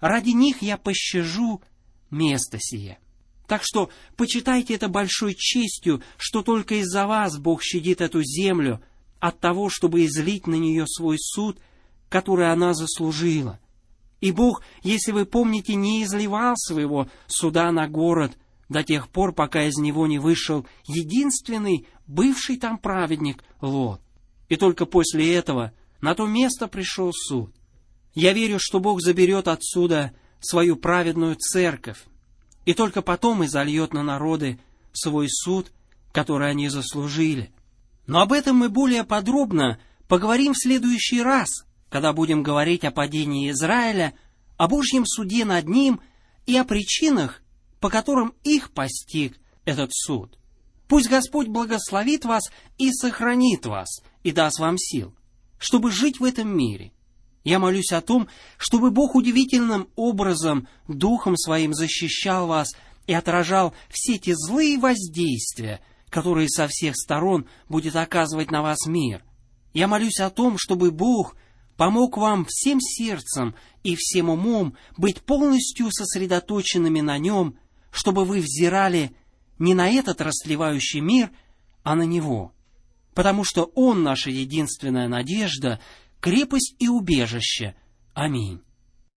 ради них я пощажу место сие. Так что почитайте это большой честью, что только из-за вас Бог щадит эту землю от того, чтобы излить на нее свой суд, который она заслужила. И Бог, если вы помните, не изливал своего суда на город до тех пор, пока из него не вышел единственный бывший там праведник Лот. И только после этого на то место пришел суд. Я верю, что Бог заберет отсюда свою праведную церковь, и только потом изольет на народы свой суд, который они заслужили. Но об этом мы более подробно поговорим в следующий раз, когда будем говорить о падении Израиля, о Божьем суде над ним и о причинах, по которым их постиг этот суд. Пусть Господь благословит вас и сохранит вас, и даст вам сил, чтобы жить в этом мире. Я молюсь о том, чтобы Бог удивительным образом Духом Своим защищал вас и отражал все те злые воздействия, которые со всех сторон будет оказывать на вас мир. Я молюсь о том, чтобы Бог помог вам всем сердцем и всем умом быть полностью сосредоточенными на Нем, чтобы вы взирали не на этот растлевающий мир, а на Него. Потому что Он наша единственная надежда, крепость и убежище. Аминь.